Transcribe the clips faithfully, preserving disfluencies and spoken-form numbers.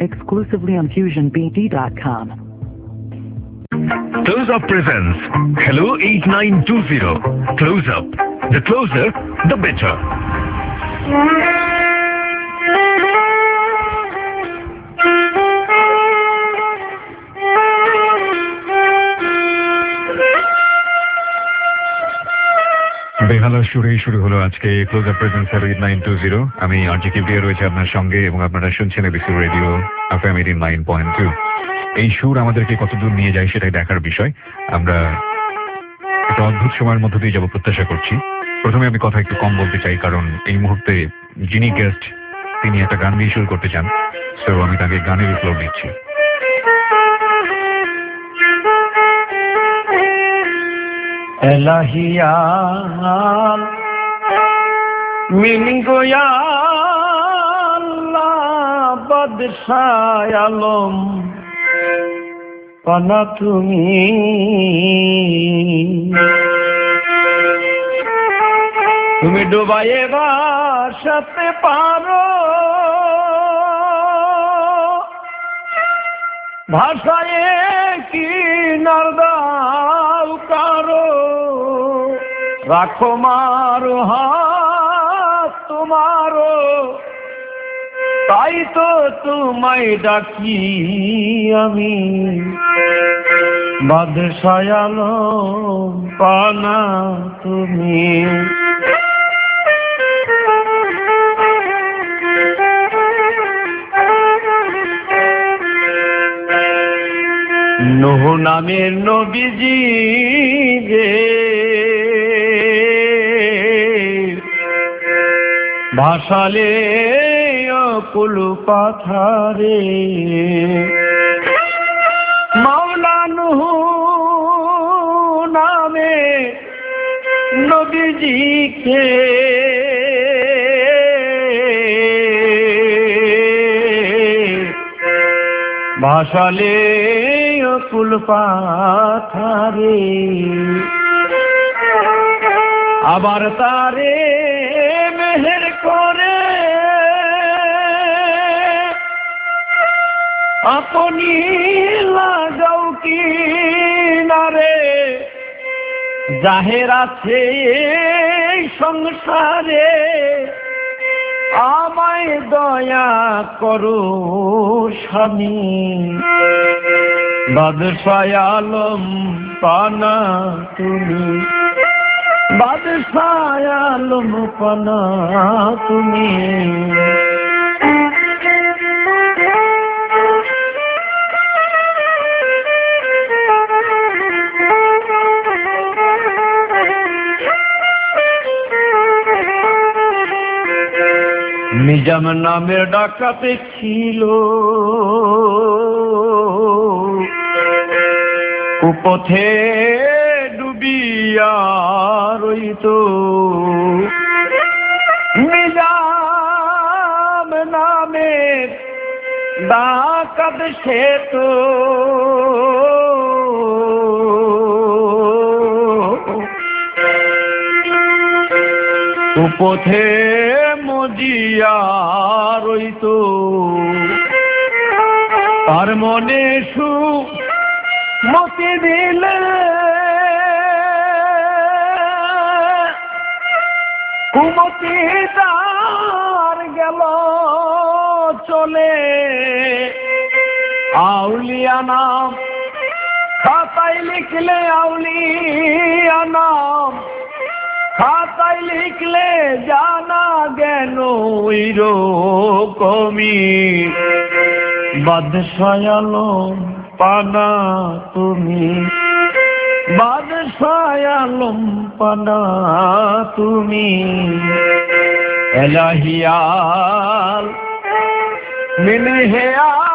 exclusively on fusion b d dot com. Close Up presents Hello eight nine two zero. Close Up. The closer, the better. বেহালা সুরেই শুরু হলো আজকে Close Up presents eight nine two zero. আমি RJ Kibria রয়েছে আপনার সঙ্গে এবং আপনারা শুনছেন ABC radio FM eighty nine point two. এই সুর আমাদেরকে কতদূর নিয়ে যায় সেটাই দেখার বিষয়। আমরা একটা অদ্ভুত সময়ের মধ্য দিয়ে যাব প্রত্যাশা করছি। প্রথমে আমি কথা একটু কম বলতে চাই, কারণ এই মুহূর্তে যিনি গেস্ট তিনি একটা গান দিয়ে শুরু করতে চান, সো আমি তাকে গানের ফ্লোর দিচ্ছি। এলাহিয়াল মিন গোয়াল্লাহ বাদশাহ আলম পানা তুমি তুমি ডুবাইয়ে বাসাতে পারো ভাষায় কি নারদাও কারো রাখো মারো হাত তোমারো তাই তো তোমায় ডাকি আমি বাদশাহ আলম পানা তুমি নূহ নামের নবীজি রে ভাসালে অকুল পাথারে মাওলা নূহ নামে নবীজিকে ভাসালে অকুল পাথারে আবার তারে মেহের করে আপনি লাগাও কি নারে জাহের আছে এই সংসারে আমায় দয়া করো স্বামী বাদশাহ আলম পানা তুমি বাদশাহ আলম পানা তুমি নিজাম নামের ডাকাতে ছিল কুপথে ডুবিয়া রইত নিজাম নামের ডাকাত সে তো কুপথে মজিয়া রইত তার মনে সু মতি দিলে কুমতি তার গেল চলে আউলিয়া নাম খাতায় লিখলে আউলিয়া নাম খাতায় লিখলে জানা জ্ঞান ওইরকমই বাদশাহ আলম পানা তুমি বাদশাহ আলম পানা তুমি এলাহিয়াল মিন হে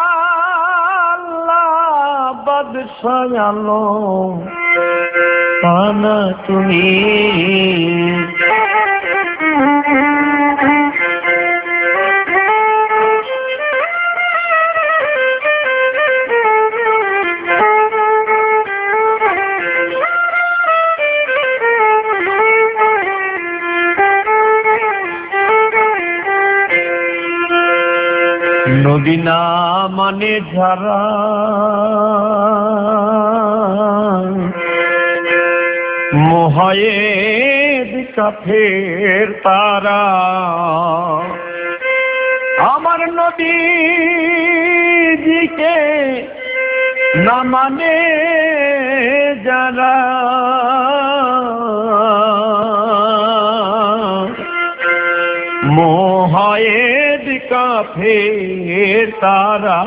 আল্লাহ বাদশাহ আলম পানা তুমি নদী না মানে যারা মোহায়েদ কাফের তারা, আমার নবীজিকে না মানে যারা মোহায়েদ কাফের তারা,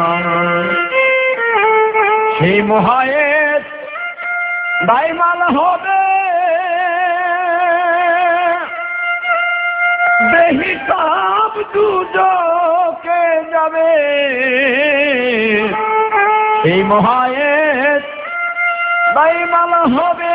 সেই মোহায়েদ দাইমাল হবে বেহিসাব দুজকে যাবে, সেই মোহায়েদ দাইমাল হবে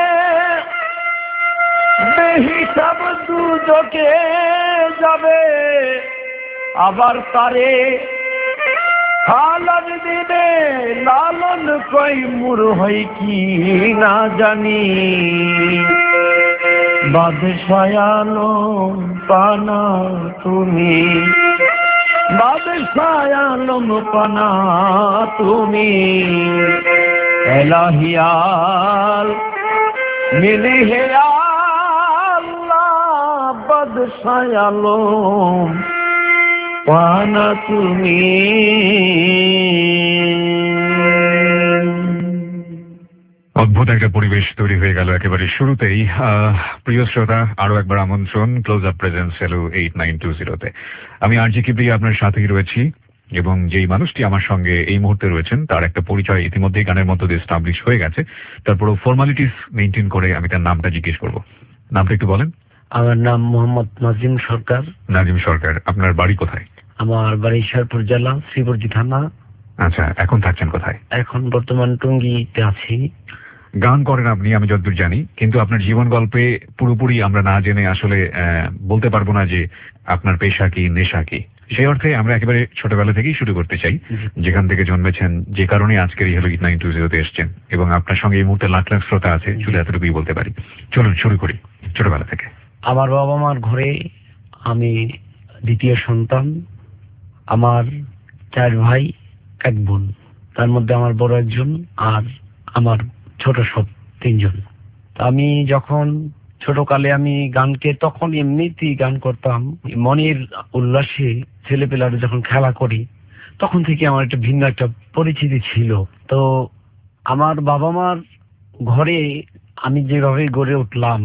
বেহিসাব দুজকে যাবে, আবার তারে হালাল দিবে লালন কই মুর হই কি না জানি, বাদশাহ আলম পানা তুমি, বাদশাহ আলম পানা তুমি, এলাহিয়াল মিলে হে আল্লাহ, বাদশাহ আলম পানা তুমি। অদ্ভুত একটা পরিবেশ তৈরি হয়ে গেল একেবারে শুরুতেই। প্রিয় শ্রোতা, আরো একবার আমন্ত্রণ ক্লোজ আপ প্রেজেন্স সেলু এইট নাইন টু জিরোতে। আমি আরজি কিবরিয়া আপনার সাথেই রয়েছি, এবং যেই মানুষটি আমার সঙ্গে এই মুহূর্তে রয়েছেন তার একটা পরিচয় ইতিমধ্যেই গানের মধ্যে দিয়ে এস্টাবলিশ হয়ে গেছে। তারপরও ফর্মালিটিস মেনটেন করে আমি তার নামটা জিজ্ঞেস করব। নামটা একটু বলেন। আমার নাম মোহাম্মদ নাজিম সরকার। নাজিম সরকার, আপনার বাড়ি কোথায়? আমার বাড়ি শেরপুর জেলা, শ্রীবর্দী থানা। আচ্ছা, এখন থাকছেন কোথায়? এখন বর্তমান টঙ্গীতে আছি। গান করেন আপনি, আমি যতদূর জানি, কিন্তু আপনার জীবন গল্পে পুরোপুরি আমরা না জেনে আসলে বলতে পারবো না যে আপনার পেশা কি, নেশা কি। সেই অর্থে আমরা একেবারে ছোটবেলা থেকেই শুরু করতে চাই, যেখান থেকে জন্মেছেন, যে কারণে আজকের এই হলো এইট নাইন টু জিরোতে এসছেন, এবং আপনার সঙ্গে এই মুহূর্তে লাখ লাখ শ্রোতা আছে, চলে এতটুকুই বলতে পারি। চলুন শুরু করি ছোটবেলা থেকে। আমার বাবা মার ঘরে আমি দ্বিতীয় সন্তান। আমার চার ভাই এক বোন, তার মধ্যে আমার বড় একজন আর আমার ছোট সব তিনজন। আমি যখন ছোটকালে আমি গানকে তখন এমনিতেই গান করতাম, মনের উল্লাসে ছেলেপেলারা যখন খেলা করি তখন থেকে আমার একটা ভিন্ন একটা পরিচিতি ছিল। তো আমার বাবা মার ঘরে আমি যেভাবে গড়ে উঠলাম,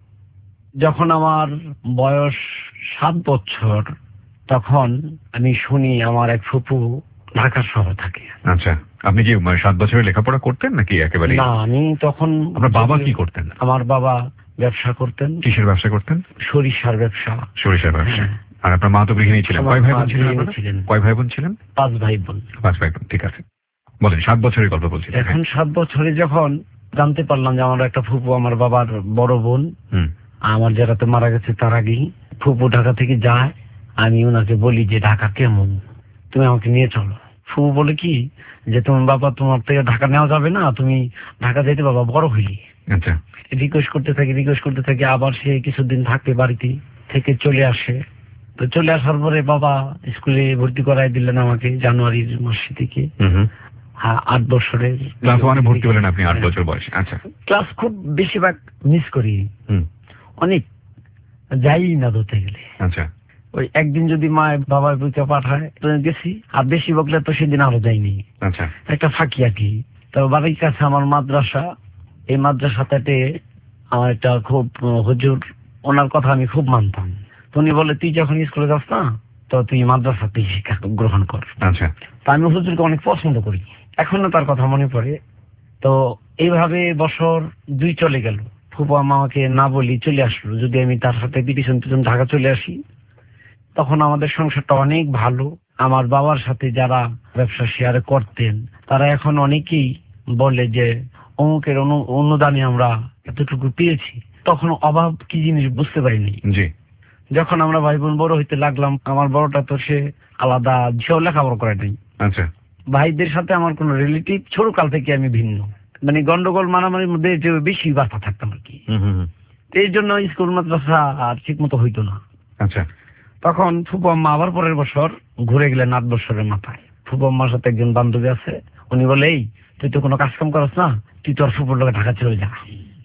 যখন আমার বয়স সাত বছর তখন আমি শুনি আমার এক ফুপু ঢাকা শহরে থাকে। আচ্ছা, আপনি কি সাত বছরে লেখাপড়া করতেন নাকি একেবারে? না, আমি তখন। আপনার বাবা কি করতেন? আমার বাবা ব্যবসা করতেন। কিসের ব্যবসা করতেন? সরিষার ব্যবসা। সরিষার ব্যবসা। আর আপনার মা তো গৃহিণী ছিলেন। কয় ভাই বোন ছিলেন? কয় ভাই বোন ছিলেন? পাঁচ ভাই বোন। পাঁচ ভাই বোন, ঠিক আছে। বলেন, সাত বছরের গল্প বলছি। এখন সাত বছরে যখন জানতে পারলাম যে আমার একটা ফুপু, আমার বাবার বড় বোন, আমার যারা তো মারা গেছে তার আগেই, ফুপু ঢাকা থেকে যায়, আমি ওনাকে বলি যে ঢাকা কেমন, তুমি আমাকে নিয়ে চলো। ফুপু বলে কি যে তোমার বাবা, তোমার থেকে ঢাকা নেওয়া যাবে না, তুমি ঢাকা যেতে বাবা বড় হইলি। আচ্ছা, রিকোয়েস্ট করতে থাকি রিকোয়েস্ট করতে থাকি আবার সে কিছুদিন থাকে, বাড়িতে থেকে চলে আসে। তো চলে আসার পরে বাবা স্কুলে ভর্তি করাই দিলেন আমাকে জানুয়ারির মাসে থেকে। হ্যাঁ, আট বছরের ক্লাস ওয়ানে ভর্তি হলেন আপনি আট বছর বয়সে। আচ্ছা, ক্লাস খুব বেশিরভাগ মিস করি, অনেক যাই না ধরতে গেলে। আচ্ছা, ওই একদিন যদি মা বাবার বুঝতে পাঠায় তো গেছি, আর বেশি বকলে তো সেদিন আরো যাইনি। আচ্ছা, একটা ফাঁকি আঁকি। তো বাড়ির কাছে আমার মাদ্রাসা, এই মাদ্রাসাতে আমার একটা খুব হুজুর, ওনার কথা আমি খুব মানতাম। উনি বলে তুই যখন স্কুলে যাস না তো তুই মাদ্রাসাতে শিক্ষা গ্রহণ কর। আচ্ছা, তা আমি হুজুরকে অনেক পছন্দ করি, এখনো তার কথা মনে পড়ে। তো এইভাবে বছর দুই চলে গেল, ফুপা আমাকে না বলি চলে আসলো। যদি আমি তার সাথে পিছন পিছন ঢাকা চলে আসি, তখন আমাদের সংসারটা অনেক ভালো। আমার বাবার সাথে যারা ব্যবসা শেয়ার করতেন তারা এখন অনেকেই বলে যে অমুকের অনুদানে আমরা এতটুকু পেয়েছি। তখন অভাব কি জিনিস বুঝতে পারিনি। জি, যখন আমরা ভাই বোন বড় হইতে লাগলাম, আমার বড়টা তো সে আলাদা, সেও লেখাপড়া করে নাই। আচ্ছা, ভাইদের সাথে আমার কোন রিলেটিভ ছোট কাল থেকে আমি ভিন্ন, মানে গন্ডগোল মারামারির মধ্যে যে বেশি বাধা থাকতাম আর কি। এই জন্য স্কুল মাদ্রাসা আর ঠিক মতো হইতো না। আচ্ছা, তখন ফুপু আম্মা আবার পরের বছর ঘুরে গেলেন আট বছরের মাথায়। ফুপু আম্মার সাথে একজন বান্ধবী আছে, উনি বলে এই তুই তো কোনো কাজ কাম করস না, তুই তোর ফুপুর লোকে ঢাকা চলে যা।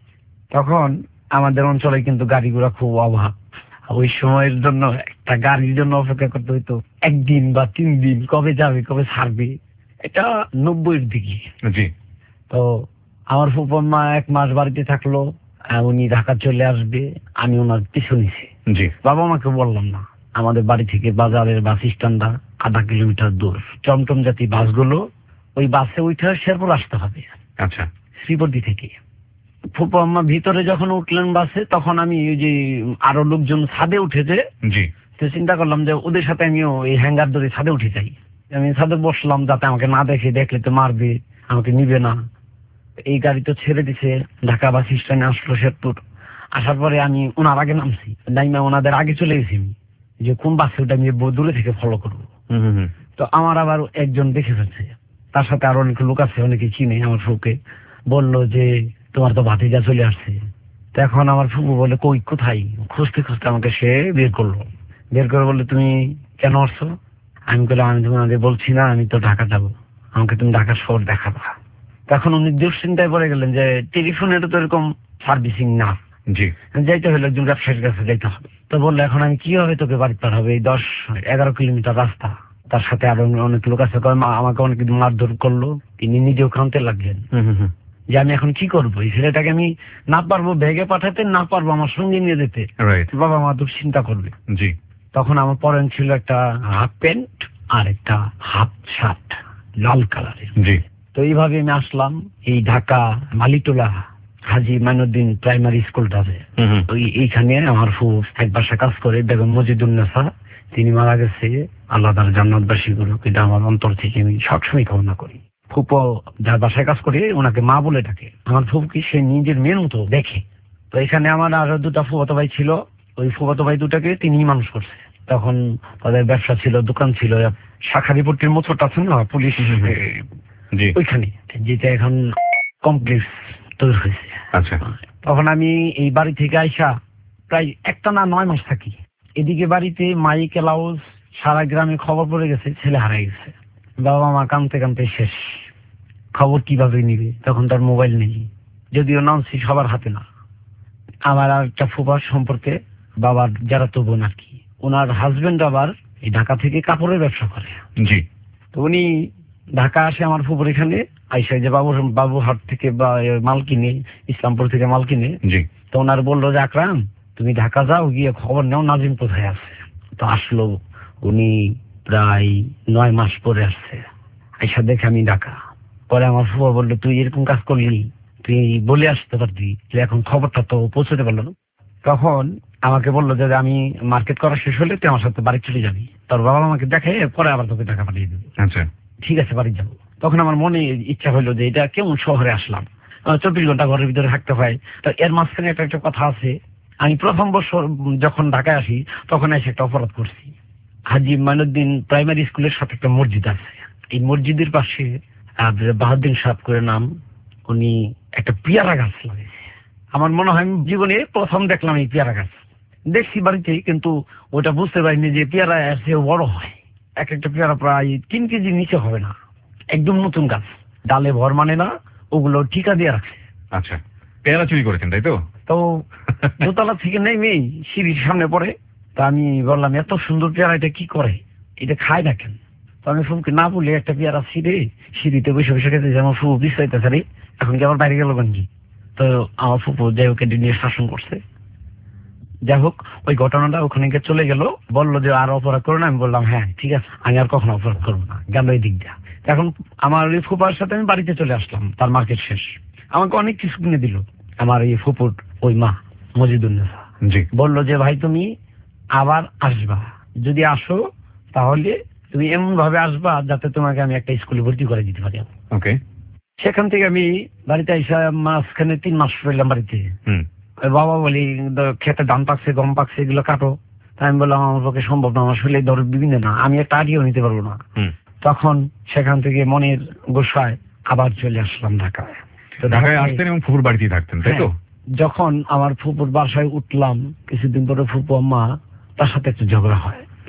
তখন আমাদের অঞ্চলে কিন্তু গাড়ি ঘোড়া খুব অভাব, ওই সময়ের জন্য একটা গাড়ির জন্য অপেক্ষা করতে হইতো একদিন বা তিন দিন, কবে যাবে কবে ছাড়বে। এটা নব্বইয়ের দিকে। জি। তো আমার ফুপু আম্মা এক মাস বাড়িতে থাকলো, উনি ঢাকা চলে আসবে, আমি ওনার পিছু নিছি। জি। বাবা মাকে বললাম না, আমাদের বাড়ি থেকে বাজারের বাস স্ট্যান্ডটা আধা কিলোমিটার দূর, টমটম জাতি বাসগুলো, ওই বাসে উঠে শেরপুর আসতে হবে। আচ্ছা। শ্রীবর্দী থেকে। ফুপু আম্মা ভিতরে যখন উঠলেন বাসে, তখন আমি ওই যে আরো লোকজন ছাদে উঠেছে, জি। তো চিন্তা করলাম যে ওদের সাথে আমিও এই হ্যাঙ্গার ধরে ছাদে উঠে যাই। আমি ছাদে বসলাম যাতে আমাকে না দেখে, দেখলে তো মারবে, আমাকে নিবে না। এই গাড়ি তো ছেড়ে দিছে, ঢাকা বাস স্ট্যান্ডে আসলো শেরপুর। আসার পরে আমি ওনার আগে নামছি, নাইমা ওনাদের আগে চলে গেছি আমি, যে কোন বাসে ওটা আমি দূরে থেকে ফলো করবো। তো আমার আবার একজন দেখে ফেলছে, তার সাথে আরো অনেক লোক আছে, অনেকে চিনে। আমার ফুকে বললো যে তোমার তো ভাতিজা চলে আসছে। তো এখন আমার ফুপু বলে কই কোথায়, খুঁজতে খুঁজতে আমাকে সে বের করলো। বের করে বললো তুমি কেন আসছো? আমি বললাম আমি তোমাদের বলছি না আমি তো ঢাকা যাবো, আমাকে তুমি ঢাকার শহর দেখাবা। তখন উনি দুশ্চিন্তায় পড়ে গেলেন যে টেলিফোনের তো এরকম সার্ভিসিং না, জি, যাইতে হলে একজন ব্যবসায়ীর কাছে যাইতে হবে। তো বললো এখন আমি কিভাবে তোকে বাড়ি পাঠাবো, এই দশ এগারো কিলোমিটার রাস্তা, তার সাথে আরো অনেক লোক আছে, আমাকে অনেক মারধর করলো। তিনি নিজেও কাঁদতে লাগলেন যে আমি এখন কি করবো, এই ছেলেটাকে আমি না পারবো ব্যাগে পাঠাতে, না পারবো আমার সঙ্গে নিয়ে যেতে, বাবা মা দুশ্চিন্তা করবে। জি। তখন আমার পরন ছিল একটা হাফ প্যান্ট আর একটা হাফ শার্ট লাল কালারের। জি। তো এইভাবে আমি আসলাম এই ঢাকা মালিটোলা হাজি মাইনুদ্দিন প্রাইমারি স্কুলটা আছে, ওই এইখানে আমার ফুফ এক বাসা কাজ করে, বেগম মজিদুন্নেসা, তিনি মারা গেছে, আল্লাহ তার জান্নাতবাসী করুক, এটা আমার অন্তর থেকে আমি সবসময় কামনা করি। ফুপো যার বাসায় কাজ করে ওনাকে মা বলে ডাকে। আমার ফুপকে সে নিজের মেয়ের মতো দেখে। তো এখানে আমার আরো দুটা ফুফাতো ভাই ছিল, ওই ফুফাতো ভাই দুটাকে তিনিই মানুষ করছে। তখন তাদের ব্যবসা ছিল, দোকান ছিল, শাখারিপট্টির মোচরটা আছে না পুলিশ, ওইখানে, যেটা এখন কমপ্লেক্স তৈরি হয়েছে। আচ্ছা। তখন আমি এই বাড়ি থেকে আইসা প্রায় একটা না নয় মাস থাকি। এদিকে বাড়িতে মাইক এলাউজ সারা গ্রামে খবর পড়ে গেছে ছেলে হারাই গেছে। বাবা মা কানতে কানতে শেষ, খবর কিভাবে নিবে, তখন তার মোবাইল নেই, যদিও নামছি সবার হাতে না। আমার আর একটা ফুফার সম্পর্কে বাবার যারা তো বোন আর কি, ওনার হাজবেন্ড আবার এই ঢাকা থেকে কাপড়ের ব্যবসা করে। জি। তো উনি ঢাকা আসে আমার ফুপুর এখানে আইসা যে বাবু বাবুহাট থেকে বা মাল কিনে, ইসলামপুর থেকে মাল কিনে। জি। তো ওনার বললো যে আকরাম তুমি ঢাকা যাও, গিয়ে খবর নাও নাজিম কোথায় আছে। তো আসলো, উনি প্রায় নয় মাস পরে আসছে। আইসা দেখে আমি ঢাকা। পরে আমার ফুপা বললো তুই এরকম কাজ করলি, তুই বলে আসতে পারবি, এখন খবরটা তো পৌঁছতে পারলো না। তখন আমাকে বললো যে আমি মার্কেট করা শেষ হলে তুই আমার সাথে বাড়ি চলে যাবি, তোর বাবা আমাকে দেখে পরে আবার তোকে টাকা পাঠিয়ে দেবে। আচ্ছা, ঠিক আছে বাড়ি যাবো। তখন আমার মনে ইচ্ছা হইলো যে এটা কেমন শহরে আসলাম, চব্বিশ ঘন্টা ঘরের ভিতরে থাকতে হয়। তো এর মাঝখানে একটা একটা কথা আছে, আমি প্রথম বছর যখন ঢাকায় আসি তখন এসে একটা অপরাধ করছি। হাজি মাইনুদ্দিন প্রাইমারি স্কুলের সাথে একটা মসজিদ আছে, এই মসজিদের পাশে বাহাউদ্দিন সাহেব করে নাম, উনি একটা পেয়ারা গাছ লাগিয়েছে। আমার মনে হয় জীবনে প্রথম দেখলাম এই পেয়ারা গাছ। দেখছি বাড়িতে, কিন্তু ওটা বুঝতে পারিনি যে পেয়ারা এসে বড় হয়। এক একটা পেয়ারা প্রায় তিন কেজি নিচে হবে না, একদম নতুন গাছ, ডালে ভর মানে না, ওগুলো ঠিকা দিয়ে রাখছে। আচ্ছা, পেয়ারা চুরি করেছেন তাই তো? তো দোতলা থেকে নেমে সিঁড়ির সামনে পড়ে। তা আমি বললাম এত সুন্দর পেয়ারা এটা কি করে, এটা খায় না কেন? তো আমি ফুলকে না বলে একটা পেয়ারা ছিঁড়ে সিঁড়িতে বসে বসে খেতে, যেমন ফুপু বিস্তারিতেছে রে, এখন কি আবার বাইরে গেল কেন কি? তো আমার ফুপু যাই হোক নিয়ে শাসন করছে। যাই হোক ওই ঘটনাটা ওখানে গিয়ে চলে গেল, বললো যে আর অপরাধ করো না। আমি বললাম হ্যাঁ ঠিক আছে, আমি আর কখনো অপরাধ করবো না, গেল এই দিক দিয়ে। এখন আমার এই ফুপার সাথে আমি বাড়িতে চলে আসলাম, তার মার্কেট শেষ। আমাকে অনেক কিছু কিনে দিল আমার এই ফুপুর ওই মা মজিদুন্নেসা। জি। বললো যে ভাই তুমি আবার আসবা, যদি আসো তাহলে তুমি এমন ভাবে আসবা যাতে তোমাকে আমি একটা স্কুলে ভর্তি করে দিতে পারি। ওকে। সেখান থেকে আমি বাড়িতে এসে মাঝখানে তিন মাস রইলাম বাড়িতে। বাবা বলি খেতে ধান পাকছে, গম পাকছে, এগুলো কাটো। আমি বললাম আমার পক্ষে সম্ভব না, আমার শরীরে ধর বিভিন্ন না, আমি একটা আটিও নিতে পারবো না। তখন সেখান থেকে মনের গোসায় আবার চলে আসলাম ঢাকায়। তো ঢাকায় আসতেন এবং ফুপুর বাড়িতেই থাকতেন তাই তো? যখন আমার ফুপুর বাসায় উঠলাম কিছুদিন পরে ফুপু আম্মা তার সাথে একটু ঝগড়া হয়।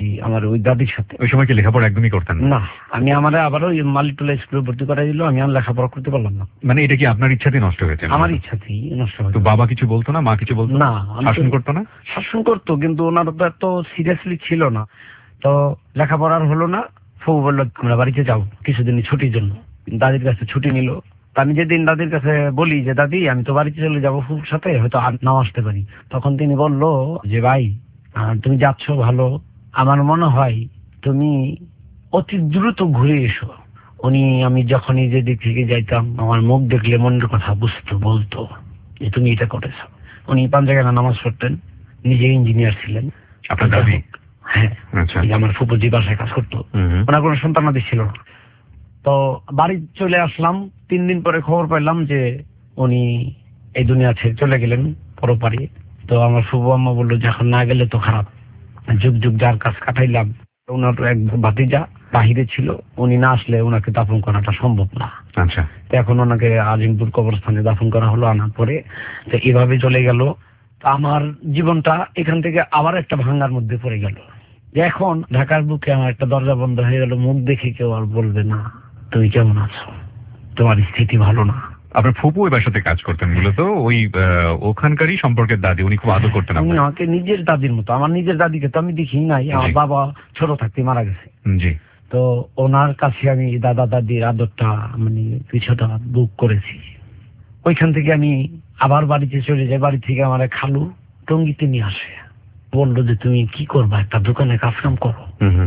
আমার ওই দাদির সাথে। ওই সময় কি লেখাপড়া একদমই করতেন না? আমি আমার আবারও মালিকটোলা স্কুলে ভর্তি করাই দিল, আমি আর লেখাপড়া করতে পারলাম না। মানে এটা কি আপনার ইচ্ছাতেই নষ্ট হয়েছে? আমার ইচ্ছাতেই নষ্ট হয়েছে। তো বাবা কিছু বলতো না, মা কিছু বলতো না? শাসন করতো না? শাসন করতো, কিন্তু ওনার তো এত সিরিয়াসলি ছিল না। তো লেখাপড়ার হলো না, ফুফু বললো আমরা বাড়িতে যাবো কিছুদিন ছুটির জন্য। দাদির কাছে ছুটি নিল। আমি যেদিন দাদির কাছে বলি যে দাদি আমি তো বাড়িতে চলে যাবো ফুফুর সাথে, হয়তো আর নাও আসতে পারি, তখন তিনি বলল যে ভাই তুমি যাচ্ছ ভালো, আমার মনে হয় তুমি অতি দ্রুত ঘুরে এসো। উনি আমি যখনই যে দিক থেকে যাইতাম আমার মুখ দেখলে মনের কথা বুঝতো, বলতো যে তুমি এটা করেছো। উনি পাঞ্জাগানা নামাজ পড়তেন, নিজে ইঞ্জিনিয়ার ছিলেন। আপনার দাদি? হ্যাঁ, আচ্ছা। আমার ফুফুজি বাসায় কাজ করতো, ওনার কোনো সন্তানাদি ছিল না। তো বাড়ি চলে আসলাম, তিন দিন পরে খবর পাইলাম যে উনি এই দুনিয়া ছেড়ে চলে গেলেন পরপারে। তো আমার ফুফু আম্মা বললো যে এখন না গেলে তো খারাপ, যুগ যুগ যার কাজ কাটাইলাম। ওনার এক ভাতিজা বাহিরে ছিল, উনি না আসলে ওনাকে দাফন করাটা সম্ভব না। আচ্ছা। তো এখন ওনাকে আজিমপুর কবরস্থানে দাফন করা হলো, আনার পরে তো এভাবে চলে গেল। তো আমার জীবনটা এখান থেকে আবার একটা ভাঙ্গার মধ্যে পড়ে গেল, যে এখন ঢাকার বুকে আমার একটা দরজা বন্ধ হয়ে গেল। মুখ দেখে কেউ আর বলবে না তুমি কেমন আছো, তোমার স্থিতি ভালো না। আপনার ফুপু ওই বাসাতে কাজ করতেন মূলত, ওই ওখানকারই সম্পর্কের দাদি, উনি খুব আদর করতেন। উনি আমাকে নিজের দাদির মতো, আমার নিজের দাদিকে তো আমি দেখি নাই, আমার বাবা ছোট থাকতে মারা গেছে। জি। তো ওনার কাছে আমি দাদা দাদির আদরটা মানে কিছুটা বুক করেছি। ওইখান থেকে আমি আবার বাড়িতে চলে যাই। বাড়ি থেকে আমার এক খালু টঙ্গিতে নিয়ে আসে, বললো যে তুমি কি করবা, একটা দোকানে কাজ কাম করো।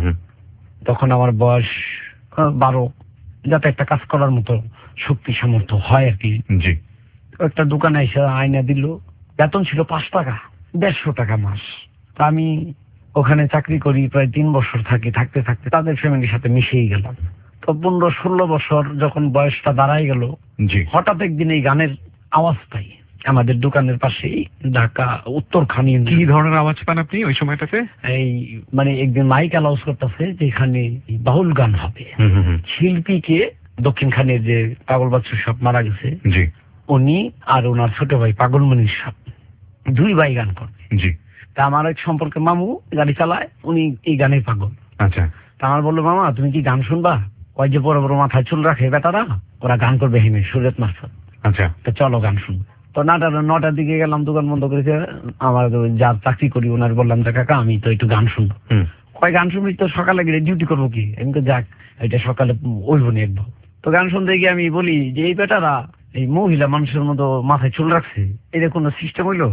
তখন আমার বয়স বারো, যাতে একটা কাজ করার মতো শক্তি সামর্থ্য হয় আর কি। জি। একটা দোকানে এসে আয়না দিল, বেতন ছিল পাঁচ টাকা, দেড়শো টাকা মাস। তা আমি ওখানে চাকরি করি, প্রায় তিন বছর থাকি। থাকতে থাকতে তাদের ফ্যামিলির সাথে মিশেই গেলাম। তো পনেরো ষোলো বছর যখন বয়সটা দাঁড়াই গেল, হঠাৎ একদিন এই গানের আওয়াজ পাই আমাদের দোকানের পাশেই, ঢাকা উত্তরখানি। কি ধরনের আওয়াজ পান আপনি ওই সময়টাতে? এই মানে একদিন মাইক অ্যালাউন্স করতেছে যেখানে বাউল গান হবে। শিল্পীকে দক্ষিণখানের যে পাগল বাচ্চু সাহেব মারা গেছে, জি, উনি আর ওনার ছোট ভাই পাগলমণি সাহেব, দুই ভাই গান করবে। জি। তা আমার এক সম্পর্কে মামু গাড়ি চালায়, উনি এই গানের পাগল। আচ্ছা। তা আমার বললো মামা তুমি কি গান শুনবা? ওই যে বড় বড় মাথায় চুল রাখে বেটারা, ওরা গান করবে হেমে সুরেত মারফত। আচ্ছা। তো চলো গান শুনবো। তো নটা নটার দিকে গেলাম, দোকান বন্ধ করেছে। আমার যার চাকরি করি ওনার বললাম যে কাকা আমি তো একটু গান শুনবো। কয় গান শুনবি তো সকালে গেলে ডিউটি করবো কি? আমি তো যাক এটা সকালে ওইব নি একবার। তো গান শুনতে গিয়ে আমি বলি যে এই বেটারা এই মহিলা মানুষের মতো মাথায় চুল রাখছে, এটা কোনো সিস্টেম হইলো?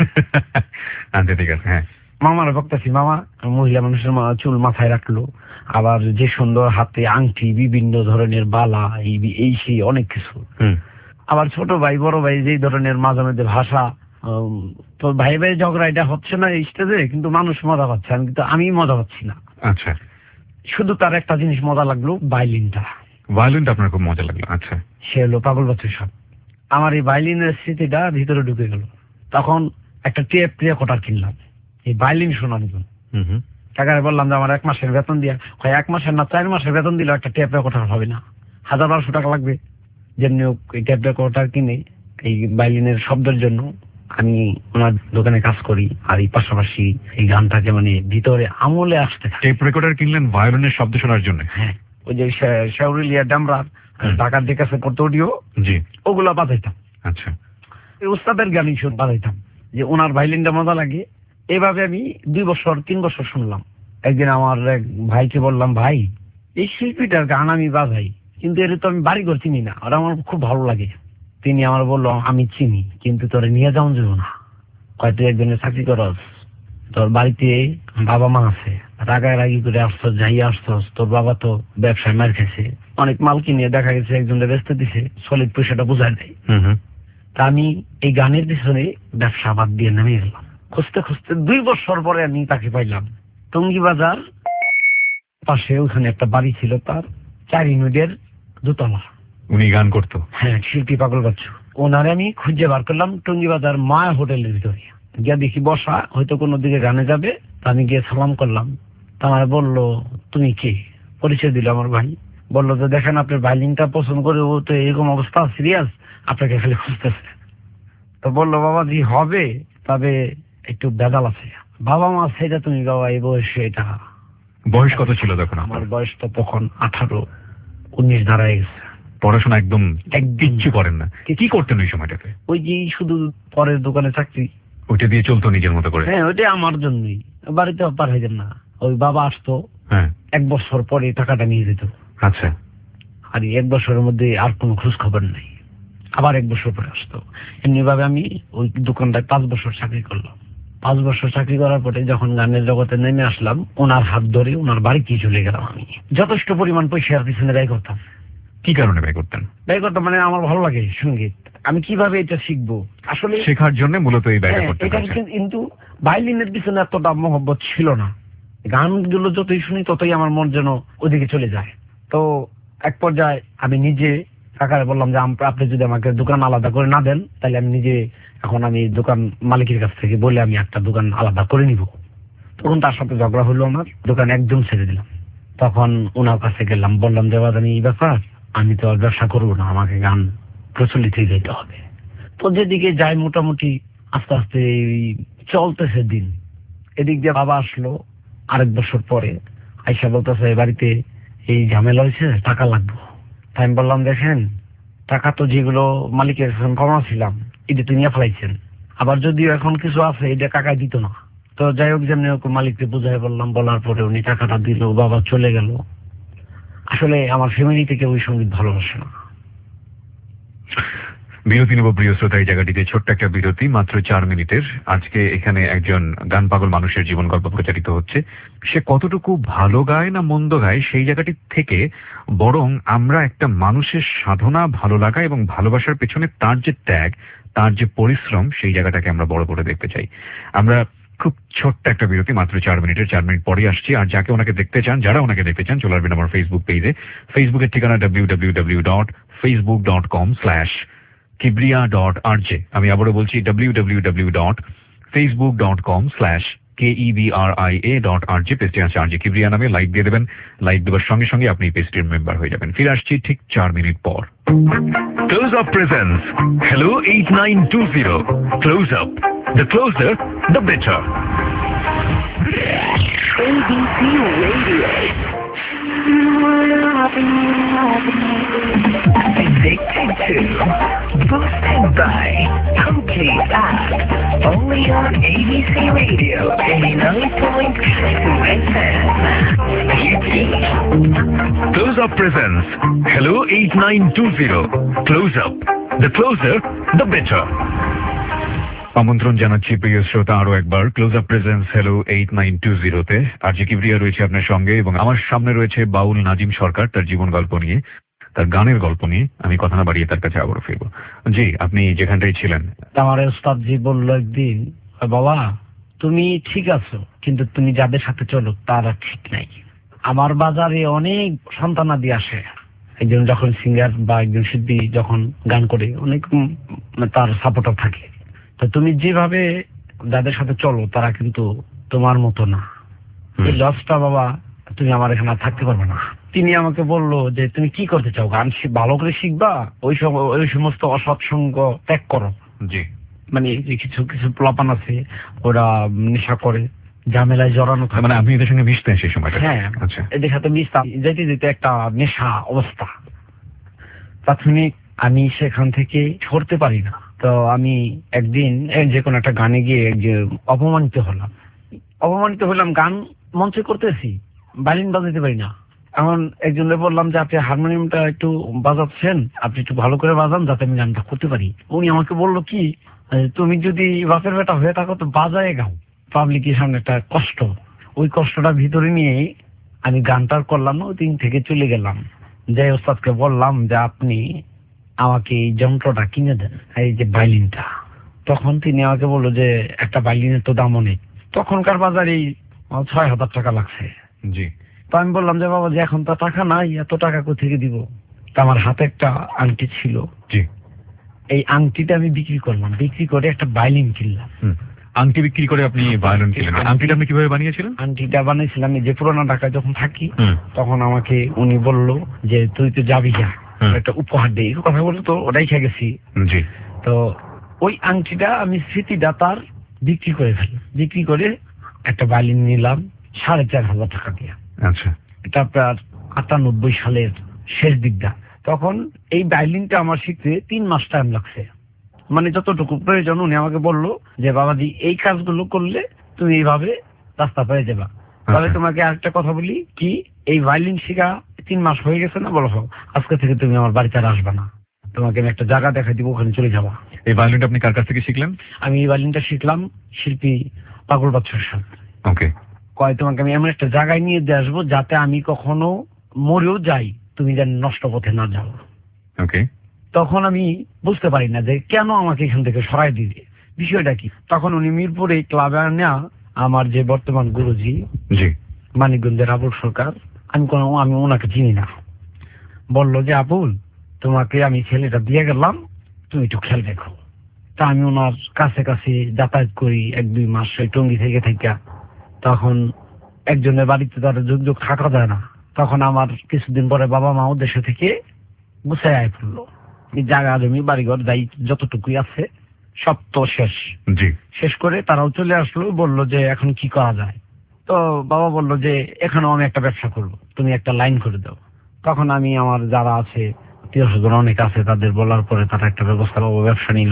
আচ্ছা ঠিক আছে। হ্যাঁ। মামার বক্তাছি, মামা মহিলা মানুষের চুল মাথায় রাখলো, আবার যে সুন্দর হাতে আংটি, বিভিন্ন ধরনের বালা, এই এই সেই অনেক কিছু। আবার ছোট ভাই বড় ভাই যেই ধরনের মাঝে মধ্যে ভাষা, তো ভাই ভাই ঝগড়া এটা হচ্ছে না এই স্টেজে, কিন্তু মানুষ মজা পাচ্ছে, আমি কিন্তু আমি মজা পাচ্ছি না। আচ্ছা। শুধু তার একটা জিনিস মজা লাগলো, ভায়োলিনটা। ভায়োলিনটা আপনার খুব মজা লাগলো? আচ্ছা। সে হলো পাগল বাচ্চু সব। আমার এই ভায়োলিনের স্মৃতিটা ভিতরে ঢুকে গেল। তখন একটা টেপ রেকর্ডার কিনলাম এই ভায়োলিন শোনার জন্য। টাকায় বললাম যে আমার এক মাসের বেতন দিয়া, হয় এক মাসের না চার মাসের বেতন দিলে একটা টেপ রেকর্ডার হবে না, হাজার বারোশো টাকা লাগবে। যেমনি এই টেপ রেকর্ডার কিনে এই ভায়োলিনের শব্দের জন্য আমি ওনার দোকানে কাজ করি, আর এই পাশাপাশি এই গানটাকে মানে ভিতরে আমলে আসতে। টেপ রেকর্ডার কিনলেন ভায়োলিনের শব্দ শোনার জন্য? হ্যাঁ, ওই যে শেউরিলিয়া ডামরার ঢাকার যে কাছে পড়তো অডিও, জি, ওগুলা বাজাইতাম। আচ্ছা। উস্তাদের গানই শুন বাজাইতাম, যে ওনার ভায়োলিনটা মজা লাগে। এইভাবে আমি দুই বছর তিন বছর শুনলাম। একদিন আমার এক ভাইকে বললাম, ভাই এই শিল্পীটার গান আমি বাজাই, কিন্তু এর তো আমি বাড়ি ঘর চিনি না, আর আমার খুব ভালো লাগে। তিনি আমার বললো আমি চিনি, কিন্তু তোরে নিয়ে যাওয়া যাবো না। কয় তুই একজনের চাকরি করস, তোর বাড়িতে বাবা মা আছে, রাগায় রাগি করে আসছস, যাই আসছস, তোর বাবা তো ব্যবসায় মার খেয়েছে, অনেক মাল কিনে দেখা গেছে একজনের ব্যস্ত দিছে, সলিড পয়সাটা বোঝায় দেয়। তা আমি এই গানের পিছনে ব্যবসা বাদ দিয়ে নেমে গেলাম। খুঁজতে খুঁজতে দুই বছর পরে আমি তাকে পাইলাম টঙ্গী বাজার পাশে। ওখানে একটা বাড়ি ছিল তার, চার ইউনিটের দোতলা। উনি গান করতো? হ্যাঁ, শিল্পী পাগল বাচ্চু। ওনারে আমি খুঁজে বার করলাম টঙ্গী বাজার মায়া হোটেলের ভিতরে গিয়া, দেখি বসা, হয়তো কোনো দিকে গানে যাবে। আমি গিয়ে সালাম করলাম। তা আমার বললো তুমি কে? পরিচয় দিল আমার ভাই। বললো যে দেখেন আপনার ভায়োলিনটা পছন্দ করে, ও তো এরকম অবস্থা সিরিয়াস, আপনাকে খালি খুঁজতেছে। তো বললো বাবাজি হবে, তবে একটু বেদাল আছে। বাবা মা সেটা তুমি বাবা এই বয়সে এটা বয়স কত ছিল তখন? আমার বয়সটা তখন আঠারো উনিশ দাঁড়ায় গেছে। পড়াশোনা একদম একদম কিচ্ছু করেন না? কি করতেন ওই সময়টাতে? ওই যে শুধু পরের দোকানে চাকরি, ওইটা দিয়ে চলতো নিজের মতো করে? হ্যাঁ, ওইটা আমার জন্যই। বাড়িতে পাঠাইতেন না, ওই বাবা আসতো, হ্যাঁ, এক বছর পরে টাকাটা নিয়ে যেত। আচ্ছা। আর এক বছরের মধ্যে আর কোনো খোঁজ খবর নেই, আবার এক বছর পরে আসতো। এমনি ভাবে আমি ওই দোকানটায় পাঁচ বছর চাকরি করলাম। পাঁচ বছর চাকরি করার পরে যখন গানের জগতে নেমে আসলাম, ওনার হাত ধরে ওনার বাড়িতে চলে গেলাম। আমি যথেষ্ট পরিমাণ পয়সার পিছনে ব্যয় করতাম। কি কারণে ব্যয় করতেন? ব্যয় করতাম মানে আমার ভালো লাগে সঙ্গীত, আমি কিভাবে এটা শিখবো, আসলে শেখার জন্য মূলত এই ব্যয়টা হ্যাঁ, করতেন। এটা কিন্তু ভায়োলিনের পিছনে এতটা মহব্বত ছিল না। গানগুলো যতই শুনি ততই আমার মন যেন ওদিকে চলে যায়। তো এক পর্যায়ে আমি নিজে কাকারে বললাম যে আপনি যদি আমাকে দোকান আলাদা করে না দেন, তাহলে আমি নিজে এখন আমি দোকান মালিকের কাছ থেকে বলে আমি একটা দোকান আলাদা করে নিব। তখন তার সাথে ঝগড়া হলো, আমার দোকান একদম ছেড়ে দিলাম। তখন ওনার কাছে গেলাম, বললাম যে বাবা এই ব্যাপার, আমি তো আর ব্যবসা করবো না, আমাকে গান প্রচলিত যেতে হবে। তো যেদিকে যাই মোটামুটি আস্তে আস্তে চলতেছে দিন। এদিক দিয়ে বাবা আসলো আরেক বছর পরে, আইসা বলতেছে বাড়িতে এই ঝামেলা হয়েছে, টাকা লাগবে। তাই আমি বললাম দেখেন, টাকা তো যেগুলো মালিকের কমা ছিলাম এটা তো নিয়ে ফেলাইছেন, আবার যদিও এখন কিছু আছে এটা কাকায় দিত না। তো যাই হোক, যেমনি হোক মালিককে বুঝাই বললাম, বলার পরে উনি টাকাটা দিল, বাবা চলে গেল। আসলে আমার ফ্যামিলি থেকে ওই সঙ্গীত ভালোবাসে না। বিরতি নেব প্রিয় শ্রোতা, এই জায়গাটিতে ছোট্ট একটা বিরতি, মাত্র চার মিনিটের। আজকে এখানে একজন গান পাগল মানুষের জীবন গল্প প্রচারিত হচ্ছে। সে কতটুকু ভালো গায় না মন্দ গায় সেই জায়গাটি থেকে বরং আমরা একটা মানুষের সাধনা, ভালো লাগা এবং ভালোবাসার পেছনে তার যে ত্যাগ, তার যে পরিশ্রম, সেই জায়গাটাকে আমরা বড় করে দেখতে চাই। আমরা খুব ছোট্ট একটা বিরতি, মাত্র চার মিনিটের, চার মিনিট পরে আসছি। আর যাকে ওনাকে দেখতে চান, যারা ওনাকে দেখতে চান, চলে আসবেন আমার ফেসবুক পেজে। ফেসবুকের ঠিকানা W W W dot Facebook dot com slash Kibria dot R J. আমি আবারও বলছি W W W dot Facebook dot com slash K E B R I A dot R J. পেজটি আছে আর জে কিবরিয়া নামে, লাইক দিয়ে দেবেন। লাইক দেওয়ার সঙ্গে সঙ্গে আপনি পেজটির মেম্বার হয়ে যাবেন। ফিরে আসছি ঠিক চার মিনিট পর। Close Up presents Hello eight nine two zero. Close Up. The closer, the better. A B C Radio. Addicted to, boosted by, complete app. Only on A B C Radio, eighty-nine point two F M. Close Up presents Hello eight nine two zero. Close Up. The closer, the better. আমন্ত্রণ জানাচ্ছি প্রিয় শ্রোতা আরো একবার Close Up presents hello eight nine two জিরোতে। R জি কিবরিয়া রয়েছে আপনার সঙ্গে এবং আমার সামনে রয়েছে বাউল নাজিম সরকার, তার জীবন গল্প নিয়ে, তার গানের গল্প নিয়ে। আমি কথা না বাড়িয়ে তার কাছে আবারও ফিরবো। জি, আপনি যেখানটাই ছিলেন। আমার ওস্তাদজি বললো একদিন, বাবা তুমি ঠিক আছো, কিন্তু তুমি যাদের সাথে চলো তারা ঠিক নাই। আমার বাজারে অনেক সন্তানাদি আসে, একজন যখন সিঙ্গার বা একজন শিল্পী যখন গান করে অনেক তার সাপোর্টার থাকে। তো তুমি যেভাবে যাদের সাথে চলো তারা কিন্তু তোমার মতো না। এই লসটা বাবা তুমি আমার এখানে থাকতে পারবে না। তিনি আমাকে বললো যে তুমি কি করতে চাও, গান ভালো করে শিখবা, ওই সব ওই সমস্ত অসৎসঙ্গ ত্যাগ করো। জি, মানে কিছু কিছু প্লাপান আছে, ওরা নেশা করে, ঝামেলায় জড়ানো থাকে। মানে আপনি এদের সঙ্গে মিশতেন সেই সময়টা? হ্যাঁ, আচ্ছা। এদের সাথে মিশতাম, যেতে যেতে একটা নেশা অবস্থা। প্রাথমিক আমি সেখান থেকে সরতে পারি না। তো আমি একদিন যে কোনো একটা গানে গিয়ে যে অপমানিত হলাম অপমানিত হলাম গান মঞ্চে করতেছি, ভায়োলিন বাজাতে পারি না। এখন একজনের বললাম যে আপনি হারমোনিয়ামটা একটু বাজাচ্ছেন, আপনি একটু ভালো করে বাজান যাতে আমি গানটা করতে পারি। উনি আমাকে বললো কি, তুমি যদি বাপের বেটা হয়ে থাকো তো বাজায় গাও, পাবলিকের সামনে একটা কষ্ট। ওই কষ্টটা ভিতরে নিয়ে আমি গানটার করলাম না, ওই দিন থেকে চলে গেলাম। যাই ওস্তাদকে বললাম যে আপনি আমাকে এই যন্ত্রটা কিনে দেন, এই যে ভায়োলিনটা। তখন তিনি আমাকে বললো যে একটা ভায়োলিনের তো দাম অনেক, তখনকার বাজারে ছয় হাজার টাকা লাগছে। জি। তো আমি বললাম যে বাবা যে এখন তো টাকা নাই, এত টাকা কোথা থেকে দিব। তা আমার হাতে একটা আংটি ছিল, জি, এই আংটিটা আমি বিক্রি করলাম, বিক্রি করে একটা ভায়োলিন কিনলাম। আংটি বিক্রি করে আপনি ভায়োলিন কিনলেন? আংটিটা আপনি কিভাবে বানিয়েছিলেন? আংটিটা বানিয়েছিলাম এই যে পুরোনো ঢাকায় যখন থাকি তখন আমাকে উনি বললো যে তুই তো যাবি যা, একটা উপহার দেই, কথা বলে তো ওটাই খেয়ে গেছি। জি। তো ওই আংটিটা আমি স্মৃতিটা তার বিক্রি করে ফেলি, বিক্রি করে একটা ভায়োলিন নিলাম সাড়ে চার হাজার টাকা দিয়ে। আচ্ছা, এটা আপনার আটানব্বই সালের শেষ দিকটা। তখন এই ভায়োলিনটা আমার শিখতে তিন মাস টাইম লাগছে। মানে যতটুকু প্রয়োজন উনি আমাকে বললো যে বাবাজি এই কাজগুলো করলে তুমি এইভাবে রাস্তা পেয়ে যাবা। তবে তোমাকে আরেকটা কথা বলি, কি এই ভায়োলিন শেখা তিন মাস হয়ে গেছে না, বলো আজকে থেকে তুমি আমার বাড়িতে আর আসবা না, তোমাকে আমি একটা জায়গা দেখাই দিব, ওখানে চলে যাবা। এই ভায়োলিনটা আপনি কার কাছ থেকে শিখলেন? আমি এই ভায়োলিনটা শিখলাম শিল্পী পাগল বাদশার সাথে। ওকে। কয় তোমাকে আমি এমন একটা জায়গায় নিয়ে দিয়ে আসবো যাতে আমি কখনো মরেও যাই, তুমি যেন নষ্ট পথে না যাও। ওকে। তখন আমি বুঝতে পারি না যে কেন আমাকে এখান থেকে সরাই দিবে, বিষয়টা কি। তখন উনি মিরপুরে ক্লাবে নেওয়া আমার যে বর্তমান গুরুজি জি মানিকগঞ্জের আবুল সরকার, আমি কোনো আমি ওনাকে চিনি না, বললো যে আবুল তোমাকে আমি ছেলেটা দিয়ে গেলাম, তুমি একটু খেয়াল দেখো। তা আমি ওনার কাছে কাছে যাতায়াত করি এক দুই মাস ওই টঙ্গি থেকে থেকে। তখন একজনের বাড়িতে তারা যুগ যুগ থাকা যায় না, তখন আমার কিছুদিন পরে বাবা মা দেশে থেকে গুছাই আয় পড়লো, এই জায়গা জমি বাড়িঘর যাই যতটুকুই আছে সব তো শেষ। জি। শেষ করে তারাও চলে আসলো, বললো যে এখন কি করা যায়। তো বাবা বললো যে এখানেও আমি একটা ব্যবসা করবো, তুমি একটা লাইন করে দাও। তখন আমি আমার যারা আছে আত্মীয় স্বজন অনেক আছে তাদের বলার পরে তারা একটা ব্যবস্থা বাবা ব্যবসা নিল।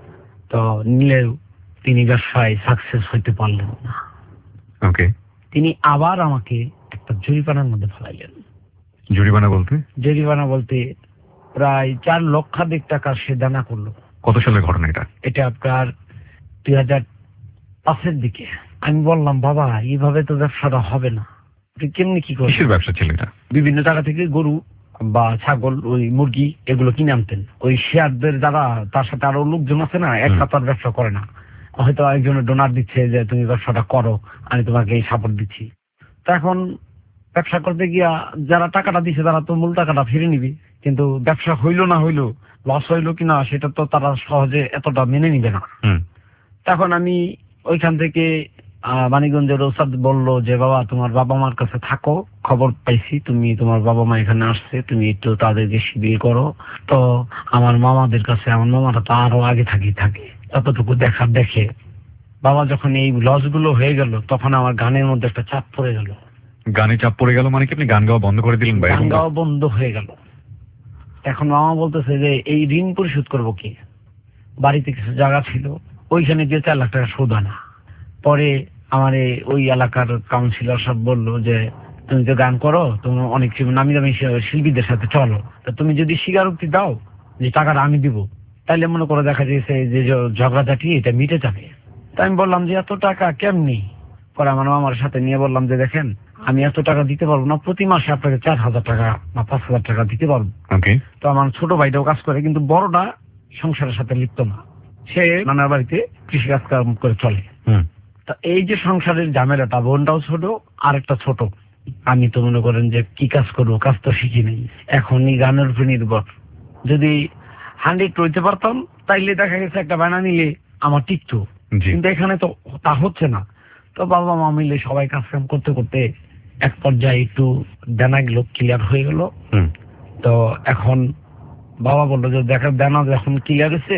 তো নিলেও তিনি ব্যবসায় সাকসেস হইতে পারলেন না। ওকে। তিনি আবার আমাকে একটা জরিমানার মধ্যে ফেলাইলেন। জরিমানা বলতে? জরিমানা বলতে প্রায় চার লক্ষাধিক টাকা সে দানা করলো। কত সালের ঘটনা এটা? এটা আপনার দুই হাজার পাঁচের দিকে। আমি বললাম বাবা এইভাবে তো ব্যবসাটা হবে না, কেমনি কি করবেন? কিসের ব্যবসা ছিল এটা? বিভিন্ন জায়গা থেকে গরু বা ছাগল ওই মুরগি এগুলো কিনে আনতেন। ওই শেয়ারদের যারা তার সাথে আরো লোকজন আছে না, একটা তার ব্যবসা করে না, হয়তো একজনের ডোনার দিচ্ছে যে তুমি ব্যবসাটা করো, আমি তোমাকে এই সাপোর্ট দিচ্ছি। তা এখন ব্যবসা করতে গিয়া যারা টাকাটা দিচ্ছে তারা তো মূল টাকাটা ফিরে নিবি, কিন্তু ব্যবসা হইলো না হইলো, লস হইলো কিনা সেটা তো তারা সহজে এতটা মেনে নিবে না। তখন আমি ওইখান থেকে আহ মানিকগঞ্জের ওস্তাদ বললো যে বাবা তোমার বাবা মার কাছে থাকো, খবর পাইছি তুমি তোমার বাবা মা এখানে আসছে, তুমি একটু তাদেরকে শিবির করো। তো আমার মামাদের কাছে, আমার মামারা তো আরো আগে থাকি থাকে ততটুকু দেখা দেখে বাবা যখন এই লস গুলো হয়ে গেল তখন আমার গানের মধ্যে একটা চাপ পড়ে গেল। গানে চাপ পড়ে গেল মানে কি আপনি গান গাওয়া বন্ধ করে দিলেন? গান গাওয়া বন্ধ হয়ে গেল। এখন মামা বলতেছে যে এই ঋণ পরিশোধ করবো কি, বাড়িতে কিছু জায়গা ছিল ওইখানে দিয়ে চার লাখ টাকা শোধ আনা। পরে আমার ওই এলাকার কাউন্সিলর সব বললো যে তুমি তো গান করো, তুমি অনেক নামি দামি শিল্পীদের সাথে চলো, তা তুমি যদি স্বীকারোক্তি দাও যে টাকাটা আমি দিব, তাইলে মনে করে দেখা যাচ্ছে যে ঝগড়াঝাটি এটা মিটে যাবে। তাই আমি বললাম যে এত টাকা কেমনি? পরে আমার মামার সাথে নিয়ে বললাম যে দেখেন আমি এত টাকা দিতে পারবো না, প্রতি মাসে আপনাকে চার হাজার টাকা বা পাঁচ হাজার টাকা দিতে পারবো। তো আমার ছোট ভাইটাও কাজ করে, কিন্তু বড়টা সংসারের সাথে লিপ্ত না, সে নানার বাড়িতে কৃষি কাজ করে চলে। তা এই যে সংসারের ঝামেলাটা, বোনটাও ছোট আর একটা ছোট, আমি তো মনে করেন যে কি কাজ করবো, কাজ তো শিখি নেই, এখনই গানের উপর নির্ভর। যদি হান্ড্রেড রইতে পারতাম তাইলে দেখা গেছে একটা বানা নিলে আমার টিকতো, কিন্তু এখানে তো তা হচ্ছে না। তো বাবা মা মিলে সবাই কাজ কাম করতে করতে এক পর্যায়ে একটু দেনা গুলো ক্লিয়ার হয়ে গেল। তো এখন বাবা বললো যে দেখা দেনা যখন ক্লিয়ার হয়েছে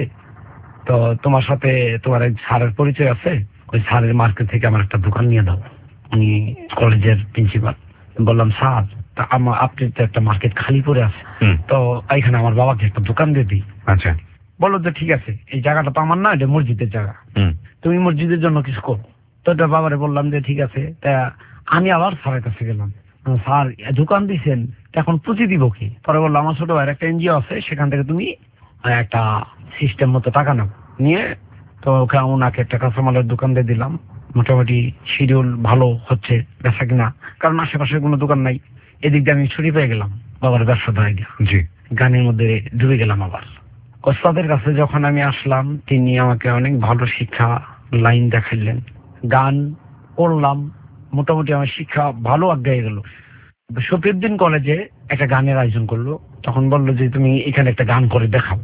তো তোমার সাথে তোমার এক স্যারের পরিচয় আছে, ওই স্যারের মার্কেট থেকে আমার একটা দোকান নিয়ে দাও। উনি কলেজের প্রিন্সিপাল। বললাম স্যার তা আমার আপনি তো একটা মার্কেট খালি পড়ে আছে, তো এইখানে আমার বাবাকে একটা দোকান দিয়ে দিই। আচ্ছা। বললো যে ঠিক আছে, এই জায়গাটা তো আমার না, এটা মসজিদের জায়গা, তুমি মসজিদের জন্য কিছু করো। তো এটা বাবারে বললাম যে ঠিক আছে। তা আমি আবার স্যারের কাছে গেলাম, স্যার দোকান দিচ্ছেন এখন পুঁজি দিব কি? পরে বললো আমার ছোট ভাইয়ের একটা এনজিও আছে, সেখান থেকে তুমি একটা সিস্টেম মতো টাকা নাও, নিয়ে তো ওনাকে একটা কাঁচামালের দোকান দিয়ে দিলাম। মোটামুটি শিডিউল ভালো হচ্ছে বেচা কিনা, কারণ আশেপাশে কোনো দোকান নাই। এদিক দিয়ে আমি ছুটি পেয়ে গেলাম, বাবার ব্যবসা ধরে গিয়া গানের মধ্যে ডুবে গেলাম। আবার ওস্তাদের কাছে যখন আমি আসলাম তিনি আমাকে অনেক ভালো শিক্ষা লাইন দেখাইলেন, গান করলাম, মোটামুটি আমার শিক্ষা ভালো আগায় গেল। শফিউদ্দিন কলেজে একটা গানের আয়োজন করলো, তখন বললো যে তুমি এখানে একটা গান করে দেখাও।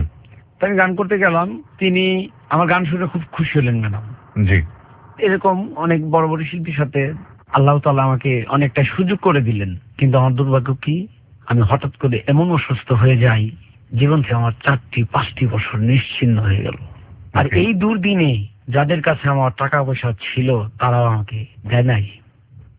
আমি গান করতে গেলাম, তিনি আমার গান শুনে খুব খুশি হলেন ম্যাডাম। জি। এরকম অনেক বড় বড় শিল্পীর সাথে আল্লাহ তাআলা আমাকে অনেকটা সুযোগ করে দিলেন, কিন্তু আমার দুর্ভাগ্য কি আমি হঠাৎ করে এমন অসুস্থ হয়ে যাই, জীবন থেকে আমার চারটি পাঁচটি বছর নিশ্চিহ্ন হয়ে গেল। আর এই দুর্দিনে যাদের কাছে আমার টাকা পয়সা ছিল তারাও আমাকে দেয় নাই।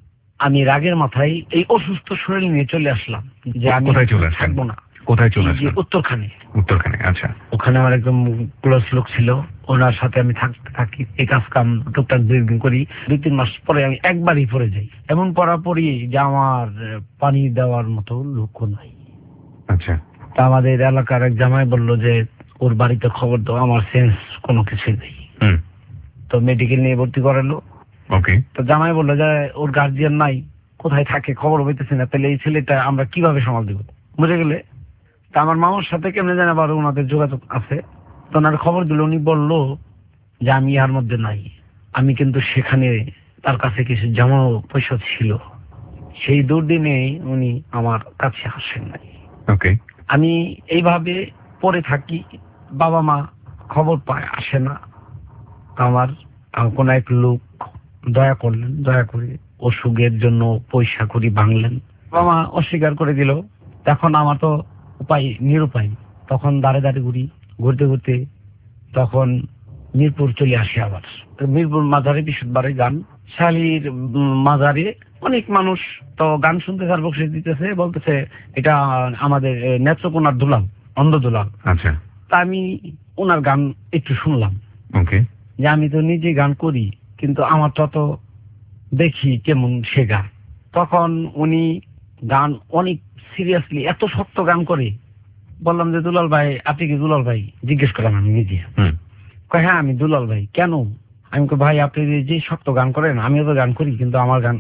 আমি রাগের মাথায় এই অসুস্থ শরীর নিয়ে চলে আসলাম যে আমি কোথায় চলে আসলেন? থাকবো না। কোথায় চলে এই যে আসলেন? উত্তরখানে। উত্তরখানে, আচ্ছা। ওখানে আমার একদম ক্লোজ লোক ছিল, ওনার সাথে আমি থাকতে থাকি, এই কাজ কাম টুকটাক দুই দিন করি। দুই তিন মাস পরে আমি একবারই পরে যাই, এমন পড়া পড়ি যে আমার পানি দেওয়ার মতো লোক নাই। আচ্ছা। তা আমাদের এলাকার এক জামাই বললো যে ওর বাড়িতে খবর দাও, আমার সেন্স কোনো কিছু নেই। হুম। তো মেডিকেল নিয়ে ভর্তি করালো। ওকে। তো জামাই বললো যে ওর গার্জিয়ান নাই, কোথায় থাকে খবর হইতেছে না, তাহলে এই ছেলেটা আমরা কিভাবে সামাল দিব, বুঝে গেলে। তা আমার মামার সাথে কেমনে জানে আবার ওনাদের যোগাযোগ আছে। তো ওনার খবর দিল, উনি বললো যে আমি ইয়ার মধ্যে নাই, আমি কিন্তু সেখানে তার কাছে কিছু জমা পয়সা ছিল, সেই দুর্দিনে উনি আমার কাছে আসেন নাই। ওকে। আমি এইভাবে পড়ে থাকি, বাবা মা খবর পায়, আসে না। আমার কোন এক লোক দয়া করলেন, দয়া করে অসুখের জন্য পয়সা করি ভাঙলেন। বাবা মা অস্বীকার করে দিল। তখন আমার তো উপায় নিরুপায়, তখন দাঁড়ে দাঁড়ে ঘুরি, ঘুরতে ঘুরতে তখন মিরপুর চলে আসে। আবার মিরপুর মাজারে বিশুদ্ধবারে গান, শালির মাজারে অনেক মানুষ তো গান শুনতে তার বসে দিতেছে, বলতেছে এটা আমাদের নেত্রকোনার দুলাল, অন্ধ দুলাল। আচ্ছা। তা আমি ওনার গান একটু শুনলাম। ওকে। যে আমি তো নিজে গান করি, কিন্তু আমার তত দেখি কেমন সে গান। তখন উনি গান অনেক সিরিয়াসলি এত শক্ত গান করে। বললাম যে দুলাল ভাই, আপনি কি দুলাল ভাই? জিজ্ঞেস করলাম আমি নিজে। কয় হ্যাঁ আমি দুলাল ভাই। কেন? আমি কই ভাই আপনি যে শক্ত গান করেন, আমিও তো গান করি, কিন্তু আমার গান।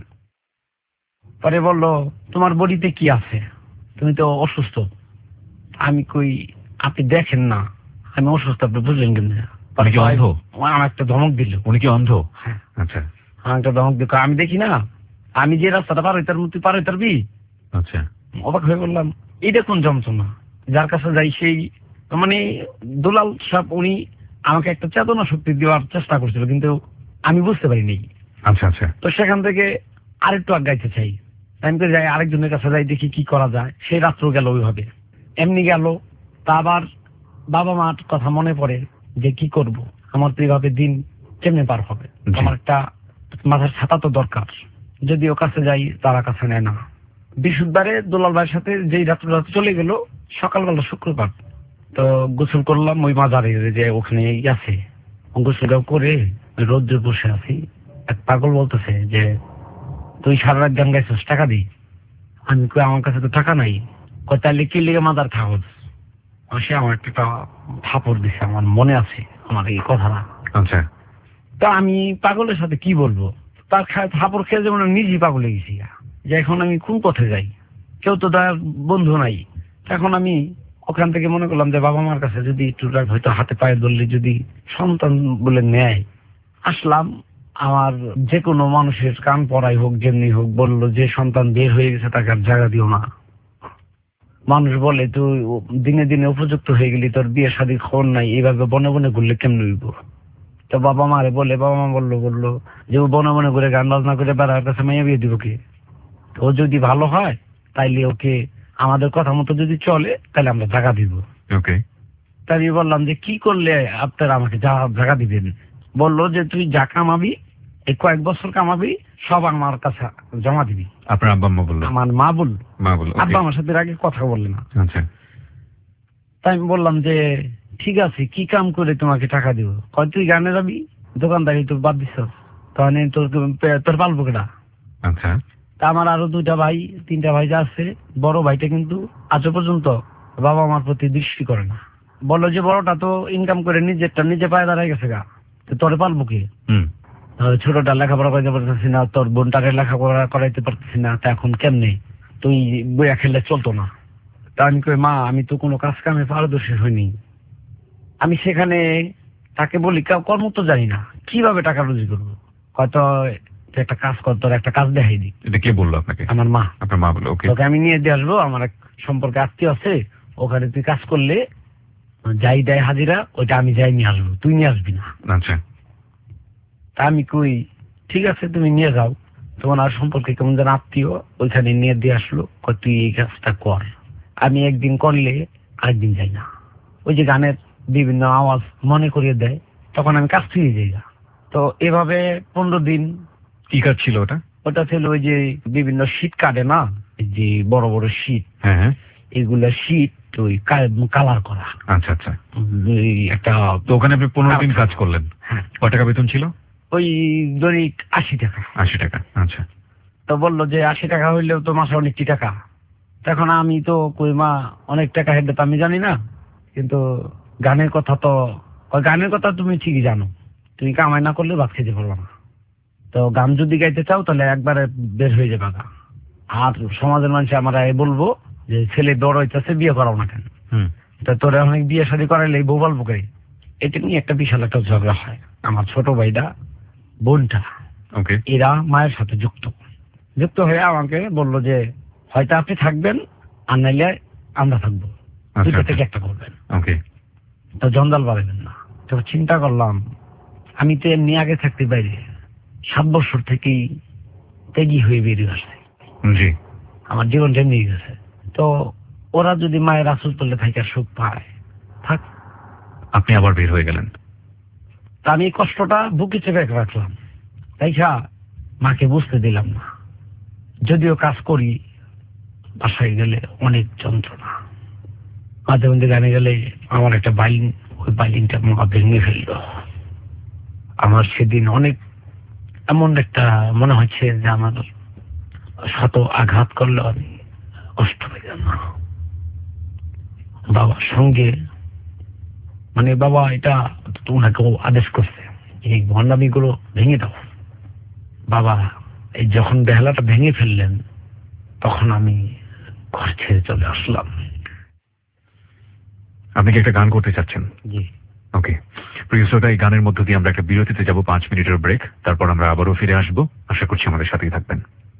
পরে বললো তোমার বডিতে কি আছে, তুমি তো অসুস্থ। আমি কই আপনি দেখেন না আমি অসুস্থ, আপনি বুঝলেন কিন্তু। আমার একটা ধমক দিল। উনি কি অন্ধ? হ্যাঁ। আচ্ছা। আমার একটা ধমক দিল, আমি দেখি না, আমি যে রাস্তাটা পার হইতার মতো পার হইতার বি। আচ্ছা। অবাক হয়ে বললাম এটা কোন যন্ত্রণা, যার কাছে যাই সেই মানে দুলাল সাহেব উনি আমাকে একটা চেতনা শক্তি দেওয়ার চেষ্টা করছিল, কিন্তু আমি বুঝতে পারিনি। আচ্ছা আচ্ছা। তো সেখান থেকে আরেকটু আগাইতে চাই, আমি তো যাই আরেকজনের কাছে যাই, দেখি কি করা যায়। সেই রাত্র গেল ওইভাবে, এমনি গেল। তা আবার বাবা মার কথা মনে পড়ে যে কি করব, আমার তো এইভাবে দিন কেমনে পার হবে, আমার একটা মাথার ছাতা তো দরকার। যদি ও কাছে যাই তারা কাছে নেয় না। বিশুদ্ধবারে দুলাল ভাইয়ের সাথে যেই রাত্র রাত্রে চলে গেল, সকালবেলা শুক্রবার তো গোসল করলাম ওই মাজারে যে ওখানে আছে। গোসল করে রোদ্রে বসে আছি, এক পাগল বলতেছে যে তুই সারা রাত গান গাইছিস, টাকা দিই। আমি কই আমার কাছে তো টাকা নাই। কয় তাহলে কি লেগে মাজার থাকস? সে আমার একটা থাপড় দিছে, আমার মনে আছে আমার এই কথাটা। আচ্ছা। তা আমি পাগলের সাথে কি বলবো, তার থাপড় খেয়ে যেমন নিজেই পাগল হয়ে গেছি যে এখন আমি কোন পথে যাই, কেউ তো তার বন্ধু নাই। এখন আমি ওখান থেকে মনে করলাম যে বাবা মার কাছে যদি একটু হয়তো হাতে পায়ে ধরলে যদি সন্তান বলে নেয়। আসলাম, আমার যে কোনো মানুষের কান পড়াই হোক যেমনি হোক বললো যে সন্তান বের হয়ে গেছে তাকে আর জায়গা দিও না। মানুষ বলে তুই দিনে দিনে উপযুক্ত হয়ে গেলি, তোর বিয়ে শাদীর খবর নাই, এইভাবে বনে বনে ঘুরলে কেমন হইব? তো বাবা মারে বলে, বাবা মা বললো বললো যে ও বনে বনে ঘুরে গান বাজনা করে বেড়ার কাছে মাইয়া বিয়ে দিব কে? ও যদি ভালো হয় তাইলে ওকে আমাদের কথা মতো যদি চলে তাহলে আমরা জায়গা দিব। ওকে। তাই আমি বললাম যে কি করলে আপনারা আমাকে জায়গা দিবেন? বললো যে তুই যা কামাবি, এই কয়েক বছর কামাবি, সব আমার কাছে জমা দিবি। আপনার আব্বা আম্মা বললো? আমার মা বলল। মা বলল? আব্বা আমার সাথে আগে কথা বললে না। আচ্ছা। তাই আমি বললাম যে ঠিক আছে, কি কাম করে তোমাকে টাকা দিব? কয় তুই গানে যাবি, দোকানদারি তোর বাদ দিস, তাহলে তোর তোর পালবো কেটা? আচ্ছা। তা আমার আরো দুইটা ভাই তিনটা ভাই যা আছে, বড় ভাইটা কিন্তু আজও পর্যন্ত বাবা আমার প্রতি দৃষ্টি করে না। বললো যে বড়টা তো ইনকাম করে নিজেরটা নিজে পায়ে দাঁড়ায় গেছে গা, তো তোরে পালবো কে? ছোটটা লেখাপড়া করাইতে পারতেছি না, তোর বোনটাকে লেখাপড়া করাইতে পারতেছি না, তা এখন কেমনে তুই বইয়া খেললে চলতো না? তা আমি কই মা আমি তো কোনো কাজ কামে পারদর্শী হইনি। আমি সেখানে তাকে বলি কর্ম তো জানি না, কিভাবে টাকা রুজি করবো? হয়তো একটা কাজ কর, তোর একটা কাজ দেখাই দিই। এটা কে বললো আপনাকে? আমার মা। আপনার মা বললো? ওকে। তোকে আমি নিয়ে দিয়ে আসবো, আমার এক সম্পর্কে আত্মীয় আছে, ওখানে তুই কাজ করলে যাই দেয় হাজিরা, ওইটা আমি যাই নিয়ে আসবো, তুই নিয়ে আসবি না। আচ্ছা। তা আমি কই ঠিক আছে তুমি নিয়ে যাও, তোমার আর সম্পর্কে কেমন যেন আত্মীয়, ওইখানে নিয়ে দিয়ে আসলো। তুই এই কাজটা কর। আমি একদিন করলে আরেকদিন যাই না, ওই যে গানের বিভিন্ন আওয়াজ মনে করিয়ে দেয়, তখন আমি কাজ ফিরে যাই না। তো এভাবে পনেরো দিন। কি কাজ ছিল ওটা? ওটা ছিল ওই যে বিভিন্ন শীট কাটে না, যে বড় বড় শীট, হ্যাঁ হ্যাঁ, এগুলা শীট ওই কালার করা। আচ্ছা আচ্ছা, একটা তো ওখানে আপনি পনেরো দিন কাজ করলেন। হ্যাঁ। কয় টাকা বেতন ছিল? ওই ধরি আশি টাকা। আশি টাকা, আচ্ছা। তো বললো যে আশি টাকা হইলেও তো মাসে অনেকটি টাকা। তখন আমি তো কই মা অনেক টাকা হেঁটে তো আমি জানি না, কিন্তু গানের কথা তো, গানের কথা তুমি ঠিকই জানো, তুমি কামাই না করলে ভাত খেতে পারবো না। তো গান যদি গাইতে চাও তাহলে একবারে বের হয়ে যাবে গা। আর সমাজের মানুষ আমার বলবো যে ছেলে বড় হইতেছে, বিয়ে করাও না কেন, তা তোরা অনেক বিয়ে শাদী করাইলে বউ বলবো কে। এটা নিয়ে একটা বিশাল একটা ঝগড়া হয়। আমার ছোট ভাইটা বোনটা ওকে, এরা মায়ের সাথে যুক্ত যুক্ত হয়ে আমাকে বললো যে হয়তো আপনি থাকবেন আর নাইলে আমরা থাকবো, দুটো থেকে একটা করবেন, ওকে। তো জঞ্জাল বাড়াবেন না। তো চিন্তা করলাম আমি তো এমনি আগে থাকতে বাইরে সাত বছর থেকেই ত্যাগী হয়ে বেরিয়ে আসছে, জি, আমার জীবনটা নিয়ে গেছে। তো ওরা যদি মায়ের আসল তলে থাকে সুখ পায়, থাক। আপনি আবার বের হয়ে গেলেন। তা আমি এই কষ্টটা বুকে চেপে রাখলাম, তাই মাকে বুঝতে দিলাম না। যদিও কাজ করি, বাসায় গেলে অনেক যন্ত্রণা। মাঝে মধ্যে গানে গেলে আমার একটা বাইলিন, ওই বাইলিনটা মা ভেঙে ফেলল। আমার সেদিন অনেক এমন একটা মনে হচ্ছে যে আমার শত আঘাত করলে আমি কষ্ট পেলাম না। বাবার সঙ্গে মানে বাবা এটা ওনাকে আদেশ করছে এই ভণ্ডামি গুলো ভেঙে দাও। বাবা এই যখন বেহালাটা ভেঙে ফেললেন তখন আমি ঘর ছেড়ে চলে আসলাম। আপনি কি একটা গান করতে চাচ্ছেন? জি। ওকে, প্রিয় শ্রোতা, এই গানের মধ্য দিয়ে আমরা একটা বিরতিতে যাব, পাঁচ মিনিটের ব্রেক। তারপর আমরা আবারও ফিরে আসবো। আশা করছি আমাদের সাথেই থাকবেন।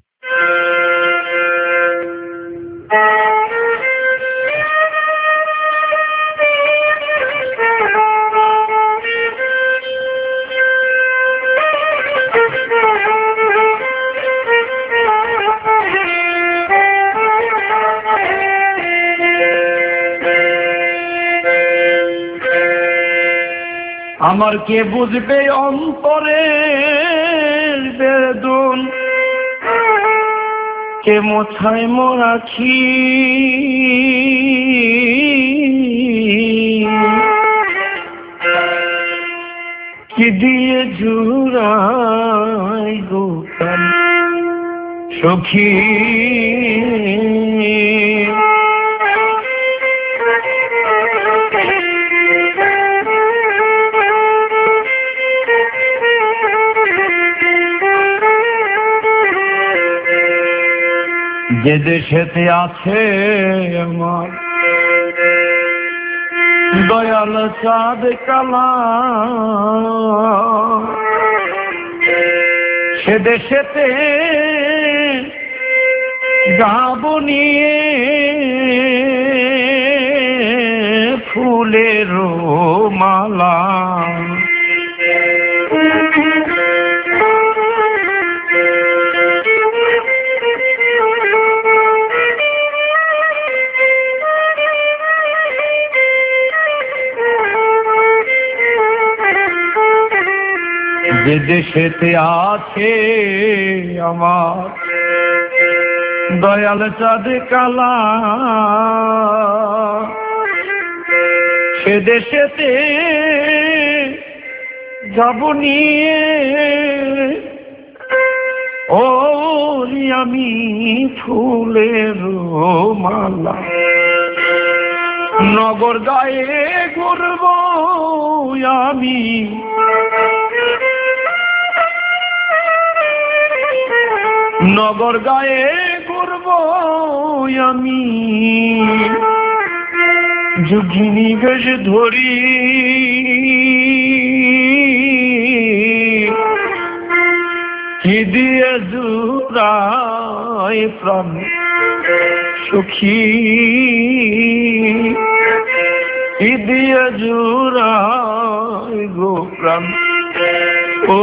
আমার কে বুঝবে অন্তরের বেদন, কে মোছায় মোরাখি, কি দিয়ে জুড়াই গোপাল সখী। যে দেশেতে আছে আমার দয়াল চাঁদ কালা, সে দেশেতে যাব নিয়ে ফুলের মালা। যে দেশেতে আছে আমার দয়াল চাঁদ কালা, সে দেশেতে যাব নিয়ে ও আমি ফুলের মালা। নগর গায়ে ঘুরব আমি, নগর গায়ে ঘুরব আমি, যুগিনী বেশ ধরি, কি দিয়ে জুড়াই প্রাণ সখী, কি দিয়ে জুড়াই গো প্রাণ ও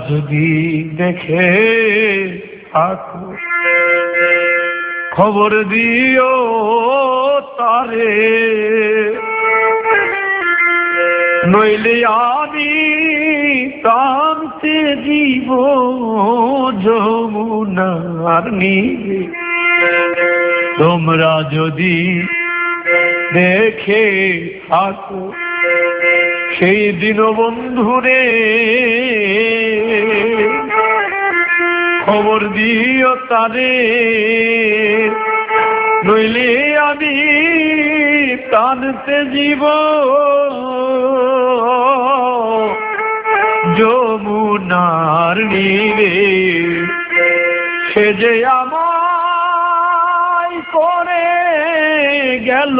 যদি দেখে থাকো খবর দিও তারে, নইলে আমি টানতে দিব যমুনার নীরে। তোমরা যদি দেখে থাকো সেই দিন বন্ধুরে, খবর দিও তারে, নইলে আমি টানতে জীব যমুনার নীরে। সে যে আমায় করে গেল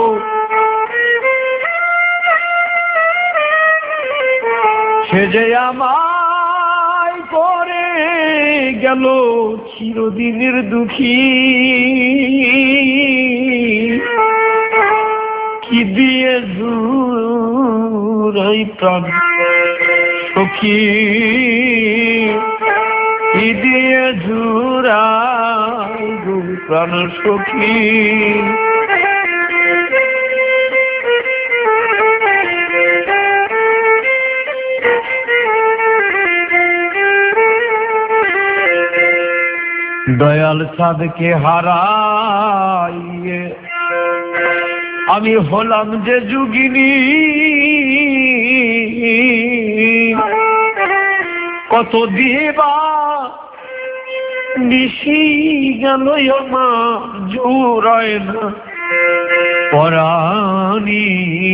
সে যে আমায় করে গেল চিরদিনের দুঃখী, কি দিয়ে জুড়াই প্রাণ সখী, কি দিয়ে জুড়াই গো প্রাণ সখী। দয়াল সাধকে হারাইয়ে আমি হলাম যে যোগিনী, কত দিবা নিশি গেল আমার জোড়ায় না পরাণী।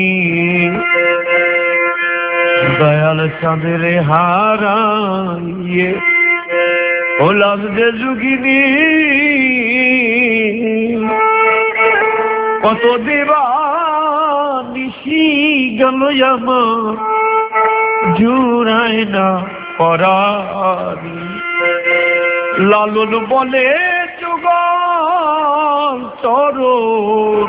দয়াল চাঁদের হারাইয়ে হলাম যে যোগিনী, কত দেবা নিশি গেল আমার জুড়ায় না পরাণী। লালন বলে যুগল চরণ,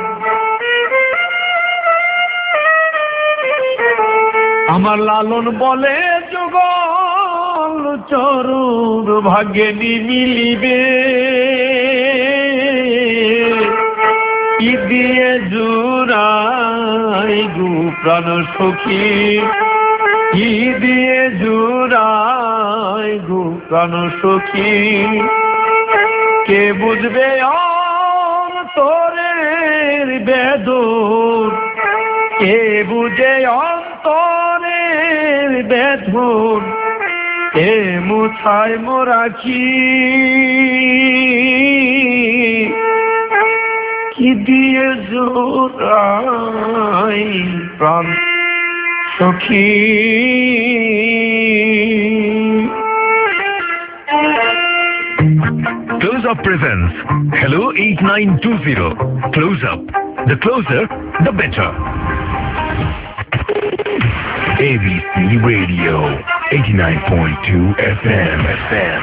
আমার লালন বলে যুগল চরণ ভাগ্যে মিলিবে, কি দিয়ে জুড়াই গো প্রাণ সখী, কি দিয়ে জুড়াই গো প্রাণ সখী। কে বুঝবে অন্তরের বেদন, কে বুঝে অন্তরের বেদন, এ মুছায় মোরাখি, কি দিয়ে জোড়াই প্রাণ সখী। Close Up presents Hello eight nine two zero. Close Up. The closer, the better. A B C Radio eighty-nine point two F M. F M.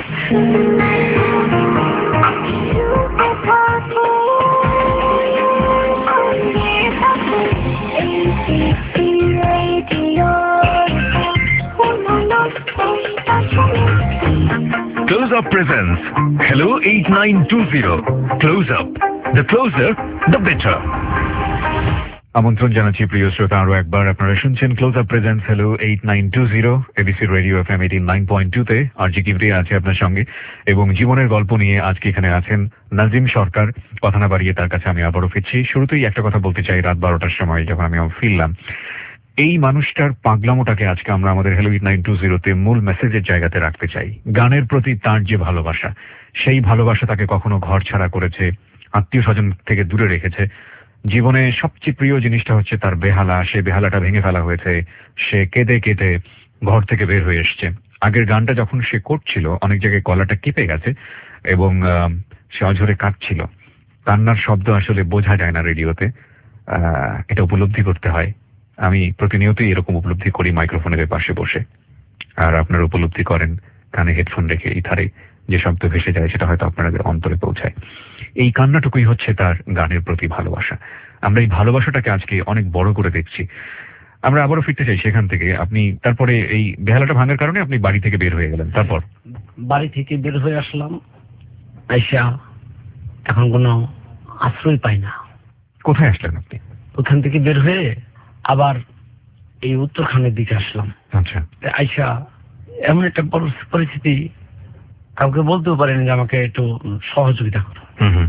Close Up presents Hello eight nine two zero. Close Up. The closer, the better. আমন্ত্রণ জানাচ্ছি প্রিয় শ্রোতা, আরো একবার আপনারা শুনছেন Close Up presents hello eight nine two zero ABC radio F M eighty nine point two তে। RJ Kibria আছে আপনার সঙ্গে এবং জীবনের গল্প নিয়ে আজকে এখানে আছেন নাজিম সরকার। কথা না বাড়িয়ে তার কাছে আমি আবারও ফিরছি। শুরুতেই একটা কথা বলতে চাই, রাত বারোটার সময় যখন আমি ফিরলাম, এই মানুষটার পাগলামোটাকে আজকে আমরা আমাদের হ্যালো এইট নাইন টু জিরোতে মূল মেসেজের জায়গাতে রাখতে চাই। গানের প্রতি তার যে ভালোবাসা, সেই ভালোবাসা তাকে কখনো ঘর ছাড়া করেছে, আত্মীয় স্বজন থেকে দূরে রেখেছে। জীবনে সবচেয়ে প্রিয় জিনিসটা হচ্ছে তার বেহালা, সে বেহালাটা ভেঙে ফেলা হয়েছে। সে কেঁদে কেঁদে ঘর থেকে বের হয়ে এসছে। আগের গানটা যখন সে করছিল অনেক জায়গায় গলাটা কেঁপে গেছে এবং সে অঝরে কাঁদছিল। কান্নার শব্দ আসলে বোঝা যায় না রেডিওতে, এটা উপলব্ধি করতে হয়। আমি প্রতিনিয়তই এরকম উপলব্ধি করি মাইক্রোফোনের পাশে বসে, আর আপনারা উপলব্ধি করেন কানে হেডফোন রেখে। এই ধারে যে শব্দ ভেসে যায় সেটা হয়তো আপনাদের অন্তরে পৌঁছায়। এই কান্নাটুকুই হচ্ছে তার গানের প্রতি ভালোবাসা। আমরা এই ভালোবাসাটাকে আজকে অনেক বড় করে দেখছি। আমরা আবারও ফিরতে চাই সেখান থেকে। আপনি তারপরে এই বেহালাটা ভাঙার কারণে আপনি বাড়ি থেকে বের হয়ে গেলেন, তারপর? বাড়ি থেকে বের হয়ে আসলাম, আইসা এখন কোনো আশ্রয় পাই না। কোথায় আসলেন আপনি? ওখান থেকে বের হয়ে আবার এই উত্তরখানের দিকে আসলাম। আচ্ছা। আইসা এমন একটা পরিস্থিতি, কাউকে বলতেও পারিনি যে আমাকে একটু সহযোগিতা করো।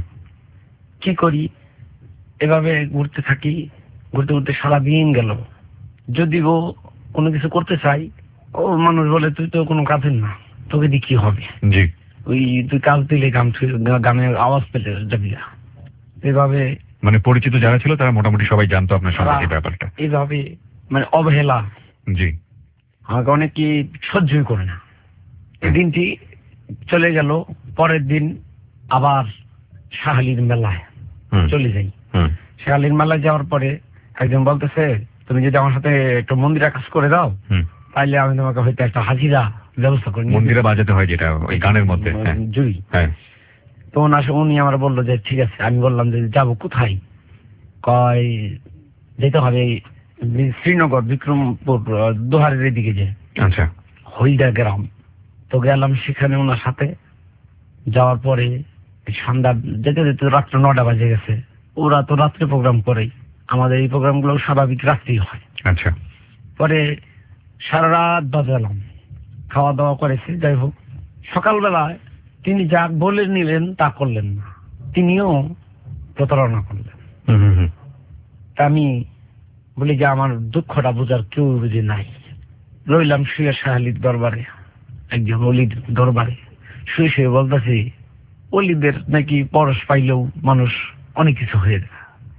কি করি, এভাবে ঘুরতে থাকি, ঘুরতে ঘুরতে সারাদিন গেল। যদি ও কোনো কিছু করতে চাই, ও মানুষ বলে তুই তো কোনো কাজের না, তোকে দিয়ে কি হবে, জি ওই তুই কাজ দিলে গান গানের আওয়াজ পেলে যাবি না। এভাবে মানে পরিচিত যারা ছিল তারা মোটামুটি সবাই জানতো আপনার সঙ্গে ব্যাপারটা। এইভাবে মানে অবহেলা, জি আমাকে অনেকে সহ্যই করে না। এই দিনটি চলে গেল। পরের দিন আবার শাহালির মেলায় চলে যাই। শাহালির মেলায় যাওয়ার পরে একজন বলতেছে, তুমি যদি আমার সাথে একটু মন্দিরে কাজ করে দাও তাইলে আমি তোমাকে হয়তো একটা হাজিরা ব্যবস্থা করে নিই। মন্দিরে বাজাতে হয় যেটা ওই গানের মধ্যে জুড়ি। তো উনি আমার বললো যে ঠিক আছে। আমি বললাম যে যাবো কোথায়? কয় যেতে হবে শ্রীনগর, বিক্রমপুর, দোহারের এদিকে যে আচ্ছা হইদা গ্রাম। তো গেলাম সেখানে ওনার সাথে। যাওয়ার পরে সন্ধ্যা যেতে যেতে রাত্রে নটা বাজে গেছে। ওরা তো রাত্রে প্রোগ্রাম করেই, আমাদের এই প্রোগ্রাম গুলো স্বাভাবিক রাত্রেই হয়। আচ্ছা। পরে সারা রাত বাজালাম, খাওয়া দাওয়া করেছি। যাই হোক, সকালবেলায় তিনি যা বলে নিলেন তা করলেন না, তিনিও প্রতারণা করলেন। তা আমি বলি যে আমার দুঃখটা বোঝার কেউ বুঝে নাই। রইলাম শুয়ে শাহালির দরবারে, একজন অলির দরবারে শুয়ে শুয়ে বলতেছি, অলিদের নাকি পরশ পাইলেও মানুষ অনেক কিছু হয়ে যায়।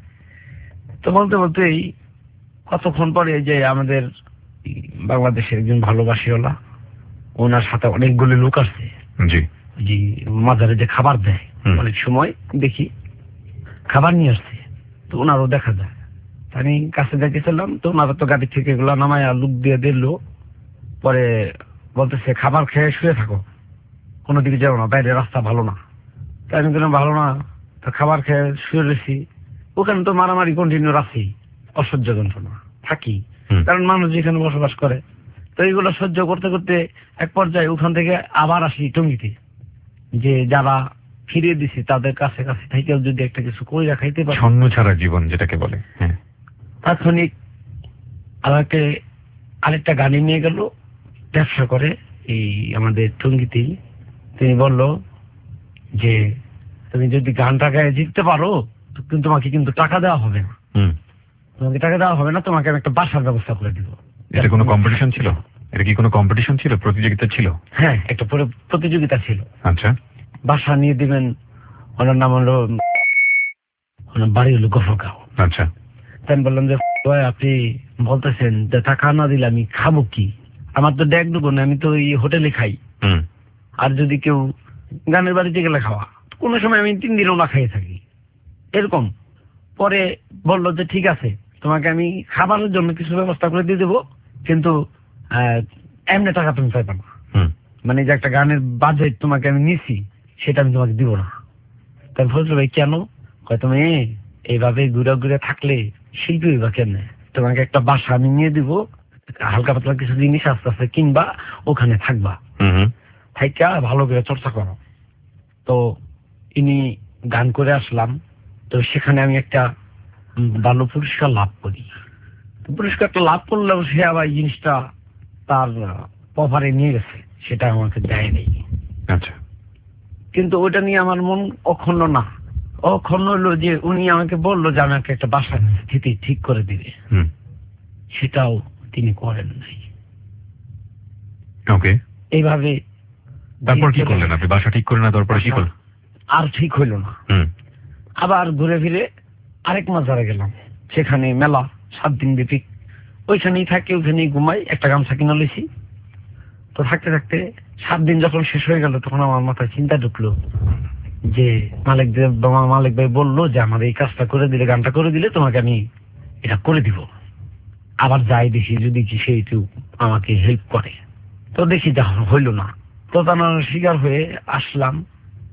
তো বলতে বলতেই কতক্ষণ পরে যে আমাদের বাংলাদেশের একজন ভালোবাসিওয়ালা, ওনার সাথে অনেকগুলো লোক আসছে। জি জি মাজারে যে খাবার দেয়, অনেক সময় দেখি খাবার নিয়ে আসছে। তো ওনারও দেখা যায়। আমি কাছে দেখেছিলাম, তো ওনারা তো গাড়ি থেকে এগুলো নামায় লুক দিয়ে দিল। পরে বলতেছে খাবার খেয়ে শুয়ে থাকো, কোনো দিকে যাবো না, বাইরে রাস্তা ভালো না। তাই আমি বললাম ভালো না, তো খাবার খেয়ে শুয়ে রয়েছি। ওখানে তো মারামারি কন্টিনিউ আছেই, অসহ্য যন্ত্রণা থাকি, কারণ মানুষ যেখানে বসবাস করে। তো এইগুলো সহ্য করতে করতে এক পর্যায়ে ওখান থেকে আবার আসি টঙ্গিতে, যে যারা ফিরিয়ে দিছি তাদের কাছে কাছে থেকেও যদি একটা কিছু করে রাখাইতে পারে, ছন্ন ছাড়া জীবন যেটাকে বলে। হ্যাঁ, তাৎক্ষণিক আমাকে আরেকটা গাড়ি নিয়ে গেল, ব্যবসা করে এই আমাদের টঙ্গিতেই। তিনি বলল যে তুমি যদি গানটা গায়ে জিততে পারো কিন্তু তোমাকে কিন্তু টাকা দেওয়া হবে না, তোমাকে টাকা দেওয়া হবে না, তোমাকে আমি একটা বাসার ব্যবস্থা করে দিব। এটা কোনো কম্পিটিশন ছিল? এটা কি কোনো কম্পিটিশন ছিল, প্রতিযোগিতা ছিল? হ্যাঁ, একটা প্রতিযোগিতা ছিল। আচ্ছা। বাসা নিয়ে দিবেন, ওনার নাম হলো, ওনার বাড়ি হলো গফরগাঁও। আচ্ছা। তাই আমি বললাম যে আপনি বলতেছেন যে টাকা না দিলে আমি খাবো কি, আমার তো ডেক ডুবো না, আমি তো এই হোটেলে খাই। আর যদি কেউ গানের বাড়িতে গেলে খাওয়া, কোনো সময় আমি তিন দিনও না খাইয়ে থাকি এরকম। পরে বললো যে ঠিক আছে, তোমাকে আমি খাবারের জন্য কিছু ব্যবস্থা করে দিয়ে দেবো, কিন্তু এমনি টাকা তুমি পাইবে না। মানে যে একটা গানের বাজেট তোমাকে আমি নিছি, সেটা আমি তোমাকে দিব না। তাই বলছো ভাই কেন? তুমি এইভাবে ঘুরে ঘুরে থাকলে শিল্পী হইবা কেমনে? তোমাকে একটা বাসা আমি নিয়ে দিব, হালকা পাতলা কিছু জিনিস আস্তে আস্তে কিনবা, ওখানে থাকবা, থাইকা ভালো করে চর্চা করো। তো ইনি গান করে আসলাম। তো সেখানে আমি একটা ভালো পুরস্কার লাভ করি। পুরস্কারটা লাভ করলেও সে আবার জিনিসটা তার পফারে নিয়ে গেছে, সেটা আমাকে দেয় নেই। আচ্ছা। কিন্তু ওইটা নিয়ে আমার মন অক্ষুণ্ণ না। অক্ষুণ্ণ হলো যে উনি আমাকে বললো যে আমাকে একটা বাসার স্থিতি ঠিক করে দিবে, সেটাও তিনি করেন নাই। ওকে। এইভাবে তারপর কি করলেন আপনি? বাসা ঠিক করে না, তারপরে কি করলেন? আর ঠিক হইল না। আবার ঘুরে ফিরে আরেক মাজারে গেলাম, সেখানে মেলা সাত দিন ব্যাপী, ওইখানেই থাকি, ওইখানেই ঘুমাই, একটা গামছা কিনে লইছি। তো থাকতে থাকতে সাত দিন যখন শেষ হয়ে গেল, তখন আমার মাথায় চিন্তা ঢুকলো যে মালিক মালিক ভাই বললো যে আমার এই কাজটা করে দিলে, গানটা করে দিলে তোমাকে আমি এটা করে দিব। আবার যাই দেখি যদি কি সে একটু আমাকে হেল্প করে। তো দেখি যা হইল না, তো তার শিকার হয়ে আসলাম।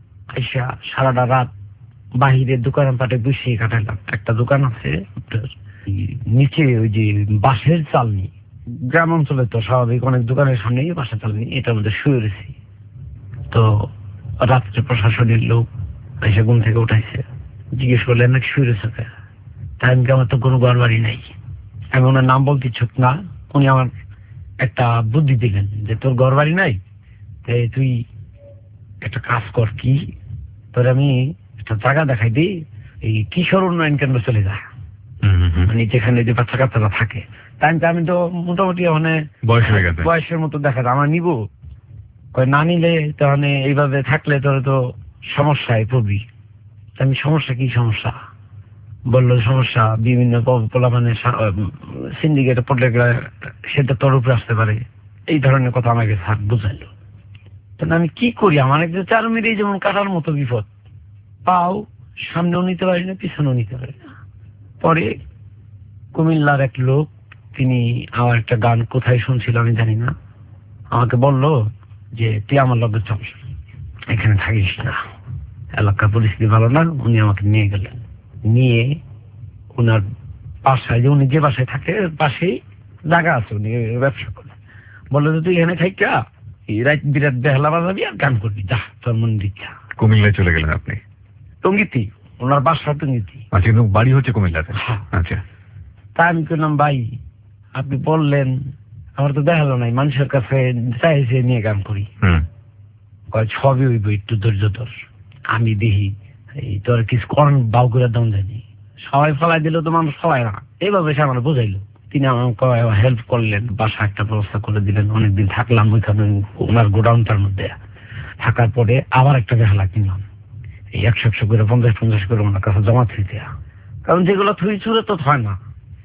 আইসা সারাটা রাত বাহিরে দোকান পাটে বসিয়ে কাটাইলাম। একটা দোকান আছে নিচে ওই যে বাঁশের চালনি, গ্রাম অঞ্চলে তো স্বাভাবিক অনেক দোকানের সামনে বাঁশের চালনি, এটার মধ্যে শুয়ে রয়েছি। তো রাত্রে প্রশাসনের লোক এসে ঘুম থেকে উঠাইছে, জিজ্ঞেস করলেন নাকি শুয়ে রয়েছে। তাই আমি আমার তো কোনো ঘর বাড়ি নাই। আমি ওনার নাম বলতে ইচ্ছুক না। উনি আমার একটা বুদ্ধি দিলেন যে তোর ঘর বাড়ি নাই, তুই একটা কাজ কর, কি তোর আমি একটা জায়গা দেখাই দিই, এই কিশোর উন্নয়ন কেন্দ্র চলে যায়, মানে যেখানে যে বাচ্চা কাচ্চারা থাকে। তাই আমি তো মোটামুটি মানে বয়সের মতো দেখা যায়, আমার নিব না নিলে তাহলে এইভাবে থাকলে তোর তো সমস্যায় পড়বি। আমি সমস্যা কি সমস্যা বললো, সমস্যা বিভিন্ন মানে সিন্ডিকেটে পড়লে সেটা তোর উপরে আসতে পারে, এই ধরনের কথা আমাকে স্যার বুঝাইলো। তাহলে আমি কি করি, আমার একজন চার মিনিট যেমন কাটার মতো বিপদ, পাও সামনেও নিতে পারি না পিছনেও নিতে পারি না। পরে কুমিল্লার এক লোক, তিনি আমার একটা গান কোথায় শুনছিল আমি জানি না, আমাকে বলল যে তুই আমার লগে চল, এখানে থাকিস না, এলাকার পরিস্থিতি ভালো না। উনি আমাকে নিয়ে গেলেন, নিয়ে ওনার বাসায়, যে উনি যে বাসায় থাকে পাশেই জায়গা আছে, উনি ব্যবসা করেন। বললো যে তুই এখানে থাইকা রাত বিরাট বেহালা বাজাবি আর গান করবি, যা তোর মন ইচ্ছা। কুমিল্লায় চলে গেলেন আপনি? টঙ্গিতি, ওনার বাসা টঙ্গিতি। আচ্ছা, কিন্তু বাড়ি হচ্ছে কুমিল্লাতে? আচ্ছা। তা আমি বললাম ভাই আপনি বললেন, আমার তো দেখালো নাই, মানুষের কাছে চাইছে নিয়ে গান করি, ছবি হইব একটু ধৈর্য ধর, আমি দেখি এই তোর কিছু করেন বাউ করে দাম জানি, সবাই ফলাই দিল তো মানুষ ফলাই না, এইভাবে সে আমার বোঝাইলো। তিনি আমাকে হেল্প করলেন, বাসা একটা ব্যবস্থা করে দিলেন। অনেকদিন থাকলাম ওইখানে ওনার গোডাউনটার মধ্যে। থাকার পরে আবার একটা বেহালা কিনলাম, এই একশো একশো করে পঞ্চাশ পঞ্চাশ করে ওনার কাছে জমা থুই দেয়া, কারণ যেগুলো থুই ছুড়ে তো হয় না।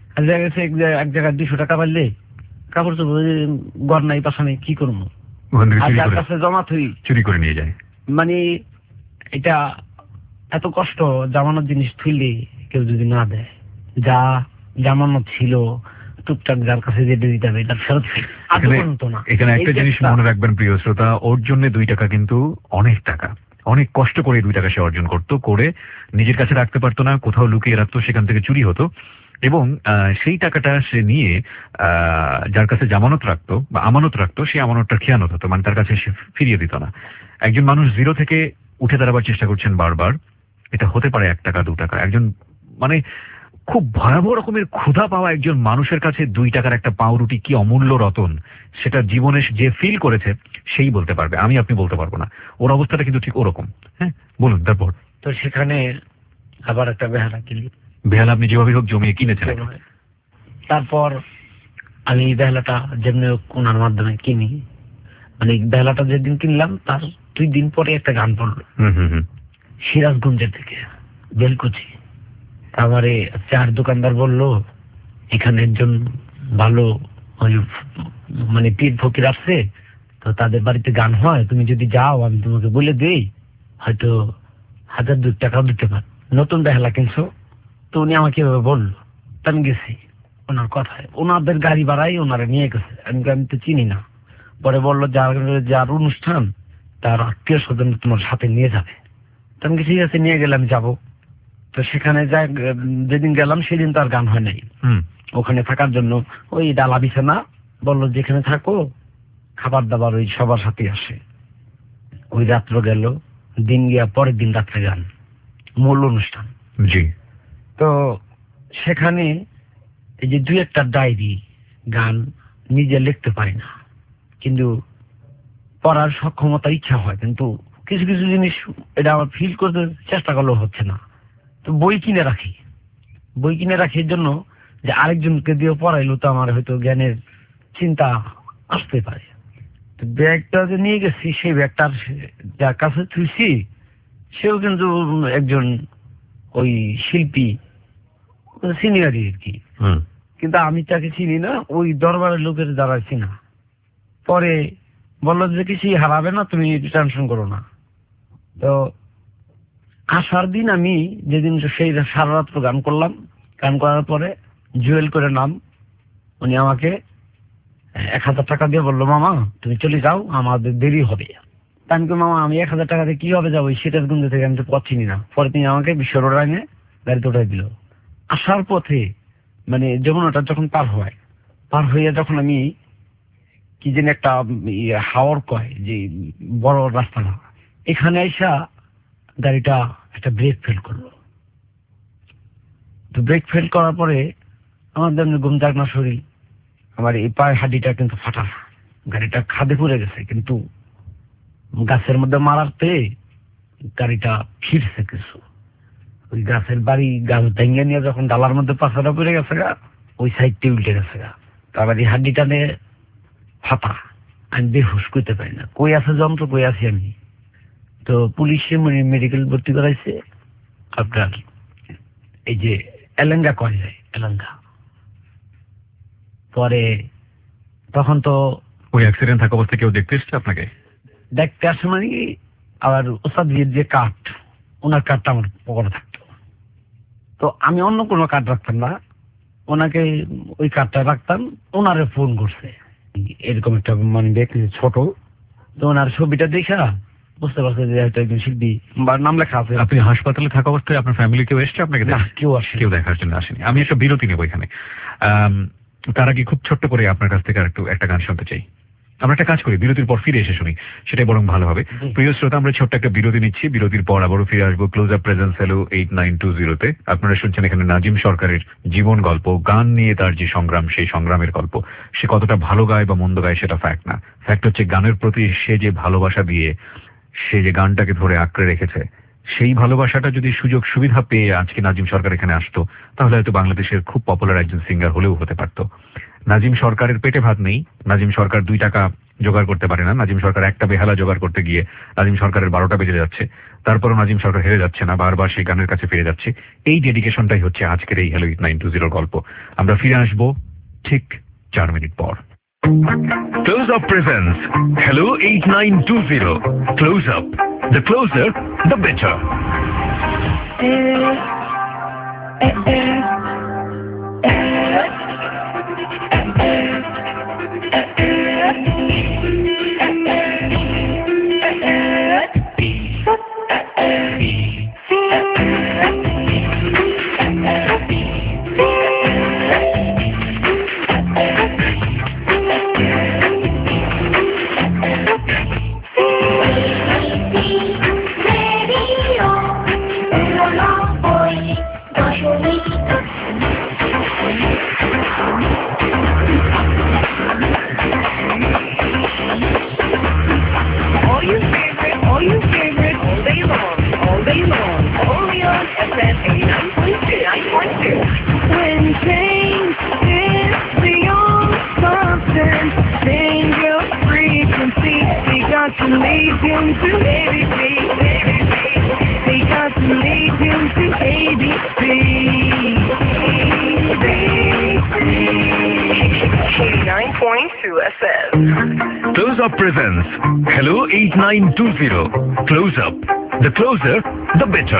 এক জায়গায় দুশো টাকা পাইলে কাপড় চোপড় ঘর নাই বাসা নেই, কি করবো, কাছে জমা থুই চুরি করে নিয়ে যায়। মানে এটা এত কষ্ট, জামানোর জিনিস থুইলে কেউ যদি না দেয়, যা জামানো ছিল টুকটাক যার কাছে যেতে দিতে হবে, এটা ফেরত না। এখানে একটা জিনিস মনে রাখবেন প্রিয় শ্রোতা, ওর জন্য দুই টাকা কিন্তু অনেক টাকা, অনেক কষ্ট করে দুই টাকা সে অর্জন করতো, করে নিজের কাছে রাখতে পারতো না, কোথাও লুকিয়ে রাখতো, সেখান থেকে চুরি হতো, এবং সেই টাকাটা সে নিয়ে যার কাছে জামানত রাখতো বা আমানত রাখতো, সেই আমানতটা খেয়ানত হতো, মানে তার কাছে সে ফিরিয়ে দিত না। একজন মানুষ জিরো থেকে উঠে দাঁড়াবার চেষ্টা করছেন বারবার, এটা হতে পারে এক টাকা দু টাকা। একজন মানে খুব ভয়াবহ রকমের ক্ষুধা পাওয়া একজন মানুষের কাছে দুই টাকার একটা পাউরুটি কি অমূল্য রতন, সেটা জীবনে যে ফিল করেছে সেই বলতে পারবে, আমি আপনি বলতে পারবো না। ওর অবস্থাটা কিন্তু ঠিক ওরকম। হ্যাঁ বলুন। তারপর তো সেখানে আবার একটা বেহালা কিনলি, বেহালা আপনি যেভাবে হোক জমিয়ে কিনেছেন। তারপর আমি বেহালাটা যেমনি ওনার মাধ্যমে কিনি, মানে বেহালাটা যেদিন কিনলাম তার দুই দিন পরে একটা গান পড়লো সিরাজগঞ্জের থেকে, বেলকুচি। আমারে চার দোকানদার বললো এখানে একজন ভালো মানে পীর ফকির আসছে, তো তাদের বাড়িতে গান হয়, তুমি যদি যাও আমি তোমাকে বলে দেই, হয়তো হাজার দু টাকাও দিতে পার। নতুন বেহালা কিনছো? তো উনি আমাকে এভাবে বললো, আমি গেছি ওনার কথায়, ওনাদের গাড়ি ভাড়াই ওনারা নিয়ে গেছে, আমি আমি তো চিনি না। পরে বললো যার যার অনুষ্ঠান তার আত্মীয় স্বজন তোমার সাথে নিয়ে যাবে। আমি ঠিক আছে নিয়ে গেলে আমি যাবো। তো সেখানে যাই, যেদিন গেলাম সেদিন তো আর গান হয় নাই। ওখানে থাকার জন্য ওই ডালা বিছানা বললো যেখানে থাকো, খাবার দাবার ওই সবার সাথে আসে। ওই রাত্র গেল, দিন গিয়া পরের দিন রাত্রে গান, মূল অনুষ্ঠান। জি। তো সেখানে এই যে দুই একটা ডায়েরি গান নিজে লিখতে পারি না, কিন্তু পড়ার সক্ষমতা ইচ্ছা হয়, কিন্তু কিছু কিছু জিনিস এটা আমার ফিল করতে চেষ্টা করলেও হচ্ছে না। তো বই কিনে রাখি, বই কিনে রাখি এর জন্য যে আরেকজনকে দিয়ে পড়াইলো তো আমার হয়তো জ্ঞানের চিন্তা আসতে পারে। তো ব্যাগটা যে নিয়ে গেছি, সেই ব্যাগটার যার কাছে থুইছি সেও কিন্তু একজন ওই শিল্পী, সিনিয়রই আর কি, কিন্তু আমি তাকে চিনি না, ওই দরবারের লোকের দ্বারা চিনা। পরে বললো যে কিছুই হারাবে না, তুমি টেনশন করো না। তো আসার দিন আমি যেদিন সেই সারা রাত্র গান করলাম, গান করার পরে জুয়েল করে নাম, উনি আমাকে এক হাজার টাকা দিয়ে বললো মামা তুমি চলে যাও, আমাদের দেরি হবে। আমি কি মামা আমি এক হাজার টাকা দিয়ে কিভাবে যাবো সিরাজগঞ্জ থেকে, আমি তো পথ চিনি না। পরে তিনি আমাকে বিশ্ব রোড আইনে গাড়িতে উঠাই দিল। আসার পথে মানে যমুনাটা যখন পার হয়, পার হইয়া যখন আমি কি যেন একটা ইয়ে হাওর কয় যে বড় রাস্তা না, এখানে আইসা গাড়িটা একটা ব্রেক ফেল করলো। তো ব্রেক ফেল করার পরে আমার যেমন ঘুম যাক না শরীর, আমার এই পায়ের হাড্ডিটা কিন্তু ফাটা, গাড়িটা খাদে পড়ে গেছে, কিন্তু গাছের মধ্যে মারার পেয়ে গাড়িটা ফিরছে কিছু। ওই গাছের বাড়ি গাছ ভেঙে নিয়ে যখন ডালার মধ্যে পাশাটা পড়ে গেছে গা, ওই সাইডটি উল্টে গেছে গা, তারপর এই হাড্ডিটা নিয়ে ফাটা, আমি বেহুশ করতে পারি না, কই আছে যন্ত্র, কই আছি আমি। তো পুলিশে মেডিকেল ভর্তি করাইছে আপনার এই যে এলেঙ্গা কয় যায়, এলেঙ্গা। পরে তখন তো ওই অ্যাক্সিডেন্ট থাকা অবস্থায় কেউ দেখতে এসছে আপনাকে? দেখতে আসে মানে আবার ওস্তাদ যে কাঠ, ওনার কাঠটা আমার পকেটে থাকতো। তো আমি অন্য কোনো কাঠ রাখতাম না, ওনাকে ওই কাঠটা রাখতাম। ওনারে ফোন করছে এরকম একটা মানে ব্যক্তি ছোট, তো ওনার ছবিটা দেখা বুঝতে পারছে যে হয়তো একজন শিল্পী বা নাম লেখা আছে। আপনি হাসপাতালে থাকা অবস্থায় আপনার ফ্যামিলি কেউ এসছে আপনাকে? না, কেউ আসে, কেউ দেখার জন্য আসেনি। আমি একটা বিরতি নেব এখানে। তার আগে খুব ছোট্ট করে আপনার কাছ থেকে একটু একটা গান শুনতে চাই। আমরা একটা কাজ করি, বিরতির পর ফিরে এসে শুনি, সেটাই বরং ভালো হবে। প্রিয় শ্রোতা, আমরা ছোট্ট একটা বিরতি নিচ্ছি, বিরতির পর আবারও ফিরে আসবো Close Up presents hello eight nine two জিরোতে। আপনারা শুনছেন এখানে নাজিম সরকারের জীবন গল্প, গান নিয়ে তার যে সংগ্রাম, সেই সংগ্রামের গল্প। সে কতটা ভালো গায় বা মন্দ গায় সেটা ফ্যাক্ট না, ফ্যাক্ট হচ্ছে গানের প্রতি সে যে ভালোবাসা দিয়ে সে যে গানটাকে ধরে আঁকড়ে রেখেছে, সেই ভালোবাসাটা যদি সুযোগ সুবিধা পেয়ে আজকে নাজিম সরকার এখানে আসতো, তাহলে হয়তো বাংলাদেশের খুব পপুলার একজন সিঙ্গার হলেও হতে পারতো। নাজিম সরকারের পেটে ভাত নেই, নাজিম সরকার দুই টাকা জোগাড় করতে পারে না, নাজিম সরকার একটা বেহালা জোগাড় করতে গিয়ে নাজিম সরকারের বারোটা বেজে যাচ্ছে, তারপরও নাজিম সরকার হেরে যাচ্ছে না, বারবার সেই গানের কাছে ফিরে যাচ্ছে। এই ডেডিকেশনটাই হচ্ছে আজকের এই হ্যালো এইট নাইন টু জিরোর গল্প। আমরা ফিরে আসবো ঠিক চার মিনিট পর। Close Up presents Hello eight nine two zero. Close Up. The closer, the better. Close Up presents Hello eight nine two zero. Close Up. The closer, the better.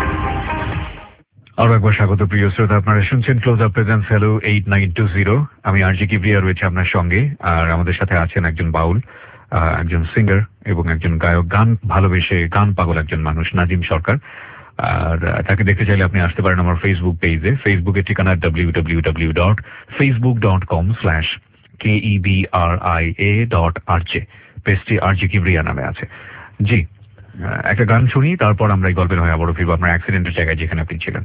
আরো একবার স্বাগত প্রিয় শ্রোতা, আপনারা শুনছেন Close Up presents hello eight nine two zero. আমি RJ Kibria রয়েছে আপনার সঙ্গে, আর আমাদের সাথে আছেন একজন বাউল, একজন সিঙ্গার এবং একজন গায়ক, গান ভালোবেসে গান পাগল একজন মানুষ, নাজিম সরকার। আর তাকে দেখতে চাইলে আপনি আসতে পারেন আমার ফেসবুক পেজে। ফেসবুকের ঠিকানা W W W dot Facebook dot com slash K E B R I A dot R J. পেজটি আরজি কিবরিয়া নামে আছে। জি, একটা গান শুনি, তারপর আমরা এই গল্পের হয়ে আবারও ফিরবো আপনার অ্যাক্সিডেন্টের জায়গায় যেখানে আপনি ছিলেন।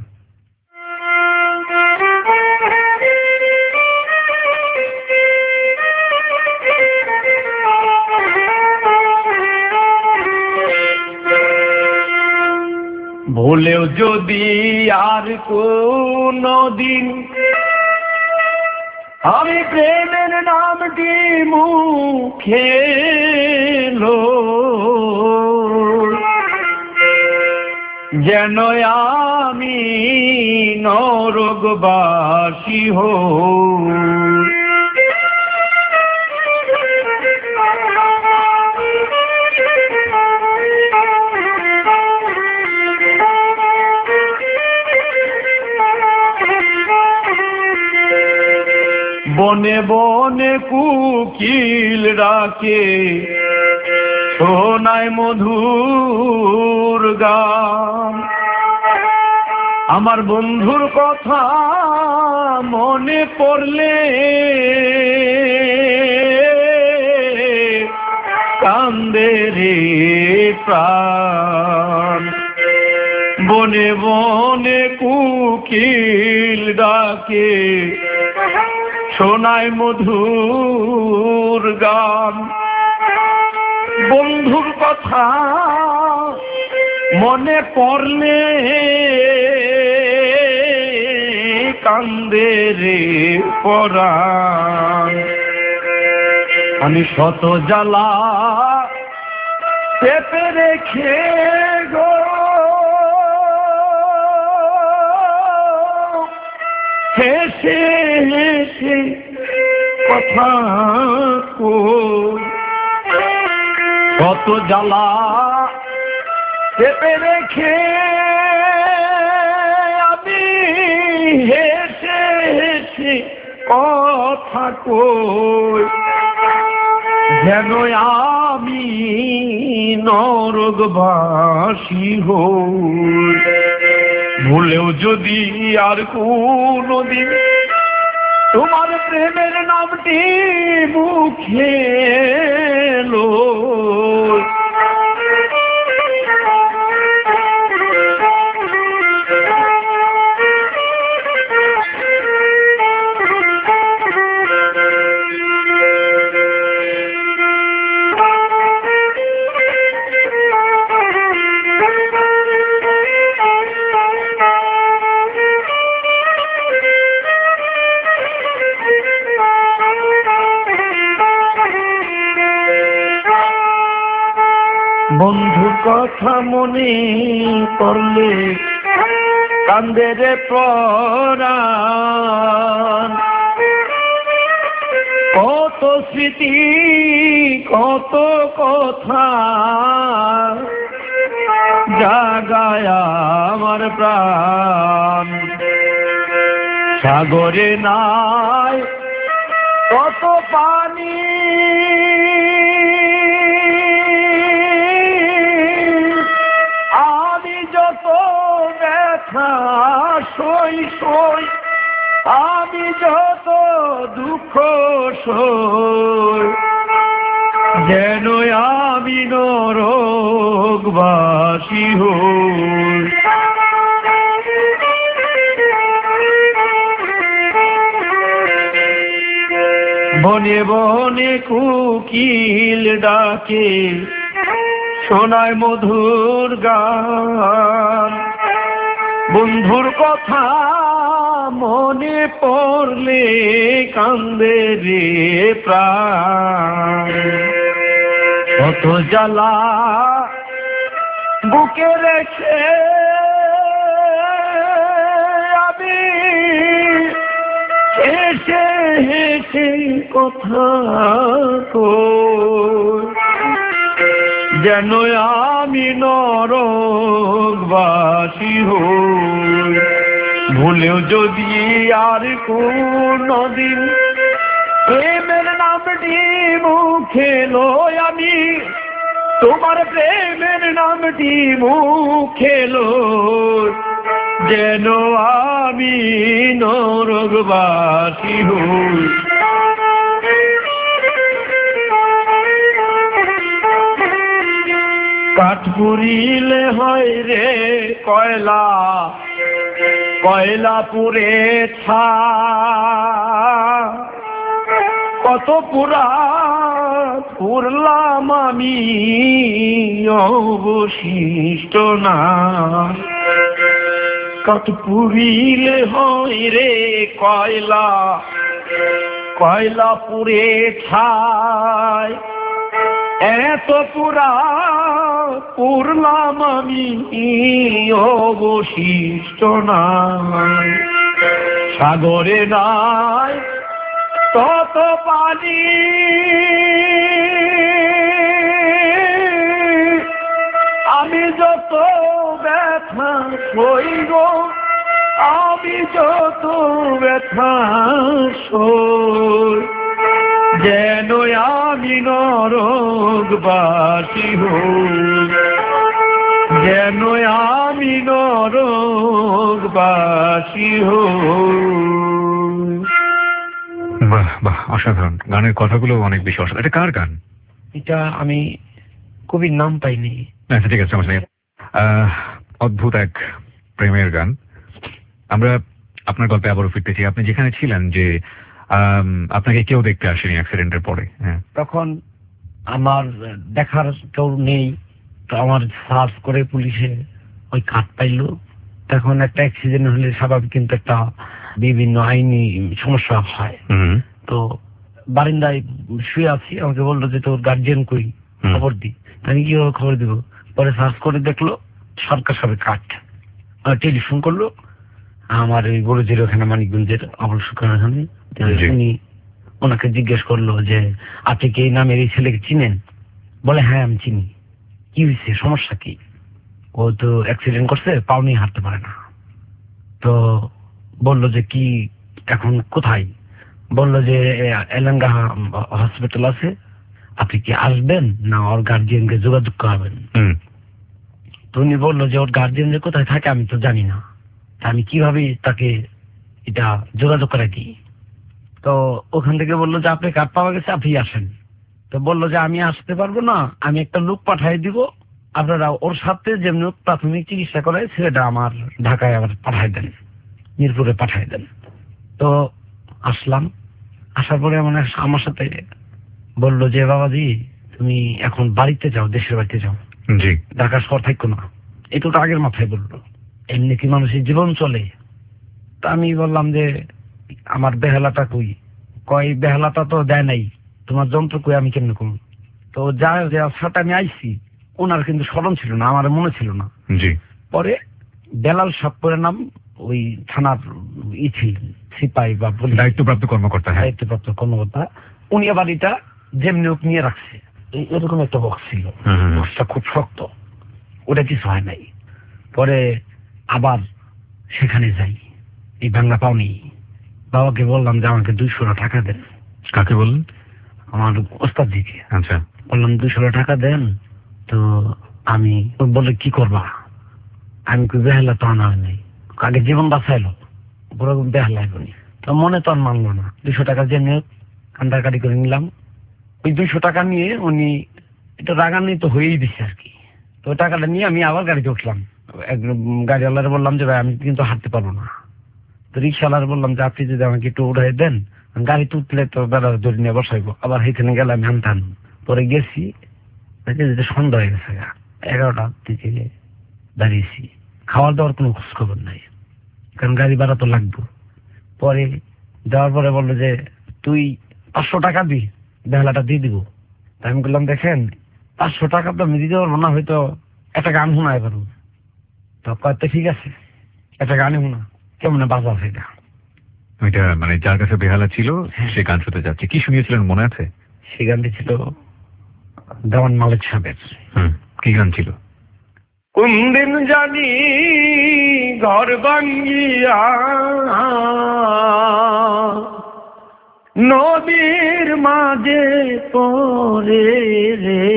ভুলেও যদি আর কোনদিন আমি প্রেমের নামটি মুখে লো, যেন আমি নরকবাসী হই। বনে বনে কুকিল রাখে শোনায় মধুর গান, আমার বন্ধুর কথা মনে পড়লে কান্দে রে প্রাণ, বনে বনে কুকিল ডাকে শোনায় মধুর গান। বন্ধুর কথা মনে পড়লে কান্দে রে পরাণ, আমি শত জ্বালা চেপে রেখে গো হেসে হেসে কথা কই, কত জ্বালা চেপে রেখে আমি হেসে হেসে কথা কই, যেন আমি নরকবাসী হই। ভুলেও যদি আর কোনদিন তোমার প্রেমের নামটি মুখে এলো, বন্ধু কথা মনে পড়লে কান্দে রে পরাণ, কত স্মৃতি কত কথা জাগায় আমার প্রাণ, সাগরে নাই কত পানি সই সই, আমি যত দুঃখ সই, যেন আমি নরকবাসী হই। বনে বনে কুকিল ডাকে শোনায় মধুর গান, বন্ধুর কথা মনে পড়লে কান্দে রে প্রাণ, কত জ্বালা বুকে রেখে আমি হেসে হেসে কথা কই, যেন আমি নরকবাসী হই। ভুলেও যদি আর কোনদিন প্রেমের নামটি মুখে লই, আমি তোমার প্রেমের নামটি মুখে লই, যেন আমি নরকবাসী হই। কাঠ পুড়িলে হয় রে কয়লা, কয়লা পুড়ে ছা, কত পুরা পুরলাম আমি অবশিষ্ট না। কাঠ পুড়িলে হয় রে কয়লা, কয়লা পুড়ে ছাই, এত পুরা পুরলাম আমি অবশিষ্ট নাই। সাগরে নাই তত পানি, আমি যত ব্যথা সইব, আমি যত ব্যথা সই, যেন আমি নরকবাসী হই, যেন আমি নরকবাসী হই। বাহ বাহ, অসাধারণ। গানের কথাগুলো অনেক বেশি অসাধারণ। এটা কার গান? এটা আমি কবির নাম পাইনি। আচ্ছা ঠিক আছে, সমস্যা নেই। আহ, অদ্ভুত এক প্রেমের গান। আমরা আপনার গল্পে আবারও ফিরতেছি। আপনি যেখানে ছিলেন, যে আম, আপনাকে কেউ দেখতে আসেনি অ্যাক্সিডেন্টের পরে। হ্যাঁ, তখন আমার দেখার কেউ নেই, তো আমার সার্চ করে পুলিশে ওই কাঠ পাইলো। তখন একটা অ্যাক্সিডেন্ট হলে স্বাভাবিক কিন্তু একটা বিভিন্ন আইনি সমস্যা হয়। হুম, তো বারিন্দায় শুয়ে আছি, আমাকে বললো যে তোর গার্জিয়ান কই, হুম। খবর দি। আমি কি খবর দিব? পরে সার্চ করে দেখলো সরকার সবে কাঠ। টেলিফোন করলো আমার ওই বড়জির ওখানে মানিকগঞ্জের আবুল শুক্রান ওখানে। জি। উনি ওনাকে জিজ্ঞেস করলো যে আপনি কি এই নামের এই ছেলেকে চিনেন? বলে হ্যাঁ আমি চিনি। কি হয়েছে, সমস্যা কি? ও তো অ্যাক্সিডেন্ট করছে, পাও নিয়ে হাঁটতে পারে না। তো বললো যে কি এখন কোথায়? বললো যে এলাঙ্গা হসপিটাল আছে, আপনি কি আসবেন না ওর গার্জিয়ানকে যোগাযোগ করাবেন? হুম, তো উনি বললো যে ওর গার্জিয়ান যে কোথায় থাকে আমি তো জানি না, তা আমি কিভাবে তাকে এটা যোগাযোগ করে কি? তো ওখান থেকে বললো যে আপনি কার্ড পাওয়া গেছে, আপনি আসেন। তো বললো যে আমি আসতে পারবো না, আমি একটা লোক পাঠিয়ে দিব, আপনারা ওর সাথে যেমনি হোক প্রাথমিক চিকিৎসা করে ছেলেটা আমার ঢাকায় আবার পাঠাই দেন, মিরপুরে পাঠাই দেন। তো আসলাম, আসার পরে মানে আমার সাথে বললো যে বাবাজি তুমি এখন বাড়িতে যাও, দেশের বাড়িতে যাও, জি। ঢাকা শহর থাকো না। এটা তো আগের মাথায় বললো, এমনি কি মানুষের জীবন চলে? তা আমি বললাম যে আমার বেহালাটা কই? কয় বেহালাটা তো দেয় নাই, তোমার যন্ত্র কই, আমি কেমনে কম? তো যা যে সাথে আমি আইছি, ওনার কিন্তু স্মরণ ছিল না, আমার মনে ছিল না। জি। পরে বেলাল সাপ্পরের নাম ওই থানার ই ছিল, সিপাই বা পুলিশ দায়িত্বপ্রাপ্ত কর্মকর্তা। হ্যাঁ, দায়িত্বপ্রাপ্ত কর্মকর্তা। উনি আবার এটা যেমনি হোক নিয়ে রাখছে। এই- এরকম একটা বক্স ছিল, হুম, হুম, হুম। বক্সটা খুব শক্ত, ওটা কিছু হয় নাই। পরে আবার সেখানে যাই, এই বাংলা পাওনি। বাবাকে বললাম যে আমাকে দুইশো টাকা দেন। কাকে বললেন? আমার ওস্তাদজিকে আচ্ছা। বললাম দুইশো টাকা দেন। তো আমি ও বলে কি করবা? আমি কই বেহালা তো আনা হয় নাই, আগে জীবন বাঁচাইলো, পুরো বেহালা এখনই। তো মনে তো আর মানলো না, দুইশো টাকা যে নিয়ে কান্দাকাটি করে নিলাম। ওই দুইশো টাকা নিয়ে উনি একটু রাগান্বিত হয়েই দিচ্ছে আর কি। তো ওই টাকাটা নিয়ে আমি আবার গাড়িতে উঠলাম। একদম গাড়িওয়ালারে বললাম যে ভাই আমি কিন্তু হাঁটতে পারবো না। তো রিক্সাওয়ালারে বললাম যে আপনি যদি আমাকে একটু উঠাই দেন, গাড়িতে উঠলে তো বেলা ধরে নিয়ে বসাইবো, আবার সেখানে গেলে আমি আনতাম। পরে গেছি, দেখি যে সন্ধ্যা হয়ে গেছে, এগারোটার দিকে দাঁড়িয়েছি, খাওয়ার দাওয়ার কোনো খোঁজ খবর নাই, কারণ গাড়ি ভাড়া তো লাগবে। পরে যাওয়ার পরে বললো যে তুই পাঁচশো টাকা দি, বেহালাটা দিয়ে দিব। তা আমি বললাম দেখেন পাঁচশো টাকা তো আমি দিতে পারবো না, হয়তো একটা গান শোনায় পারবো। তো কয়েকটা ঠিক আছে, একটা গানই শোনা, কেমন বাজা সেটা। ওইটা মানে যার কাছে বেহালা ছিল সে গান শুনতে যাচ্ছে। কি শুনিয়েছিলেন মনে আছে? সেই গানটি ছিল দেওয়ান মালিক সাহেবের। হুম, কি গান ছিল? কোন দিন জানি ঘর ভাঙ্গিয়া নদীর মাঝে পড়ে রে,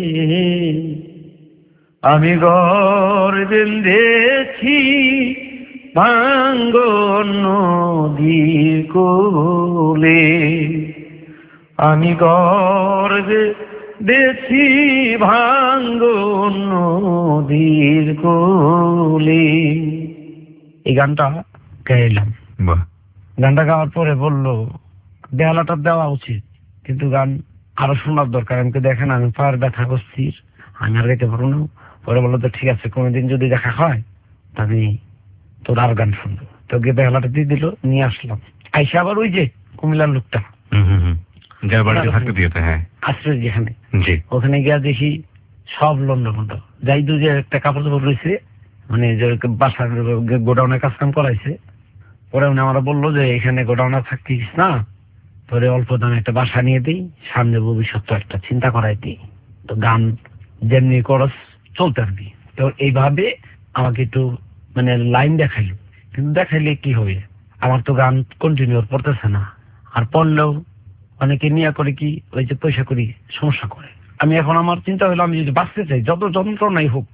আমি ঘর বেঁধেছি ভাঙ্গন নদীর কোলে, আমি ঘর বেঁধেছি ভাঙ্গন নদীর কোলে। এই গানটা গাইলাম। বাহ। গানটা গাওয়ার পরে বললো বেহালাটা দেওয়া উচিত, কিন্তু গান আরো শোনার দরকার। আমাকে দেখেন আমি পায়ের ব্যথা করছি, আমি আর গাইতে পারবো না। পরে বললো তো ঠিক আছে, কোনোদিন যদি দেখা হয় তাহলে তোর আর গান শুনবো। তো গিয়ে বেহালাটা দিয়ে দিল, নিয়ে আসলাম। আইসা আবার ওই যে কুমিল্লার লোকটা হুম হুম হুম, যার বাড়িতে থাকতে দিয়েছে। হ্যাঁ, আশ্রয় যেখানে, জি। ওখানে গিয়া দেখি সব লন্ডভন্ড। যাই দু যে একটা কাপড় চাপড় রয়েছে, মানে যে বাসার গোডাউনে কাজ কাম করাইছে। পরে উনি আমরা বললো যে এখানে গোডাউনে থাকতিস না, তোরে অল্প দামে একটা বাসা নিয়ে দিই, সামনে ভবিষ্যৎ তো একটা চিন্তা করাই দিই। তো গান যেমনি করস চলতে পারবি। তো এইভাবে আমাকে একটু মানে লাইন দেখাইলো, কিন্তু দেখাইলে কি হবে, আমার তো গান কন্টিনিউ পড়তেছে না। আর পড়লেও অনেকে নিয়ে করে কি ওই যে পয়সা করি সমস্যা করে। আমি এখন আমার চিন্তা হলো আমি যদি বাঁচতে চাই, যত যন্ত্রণাই হোক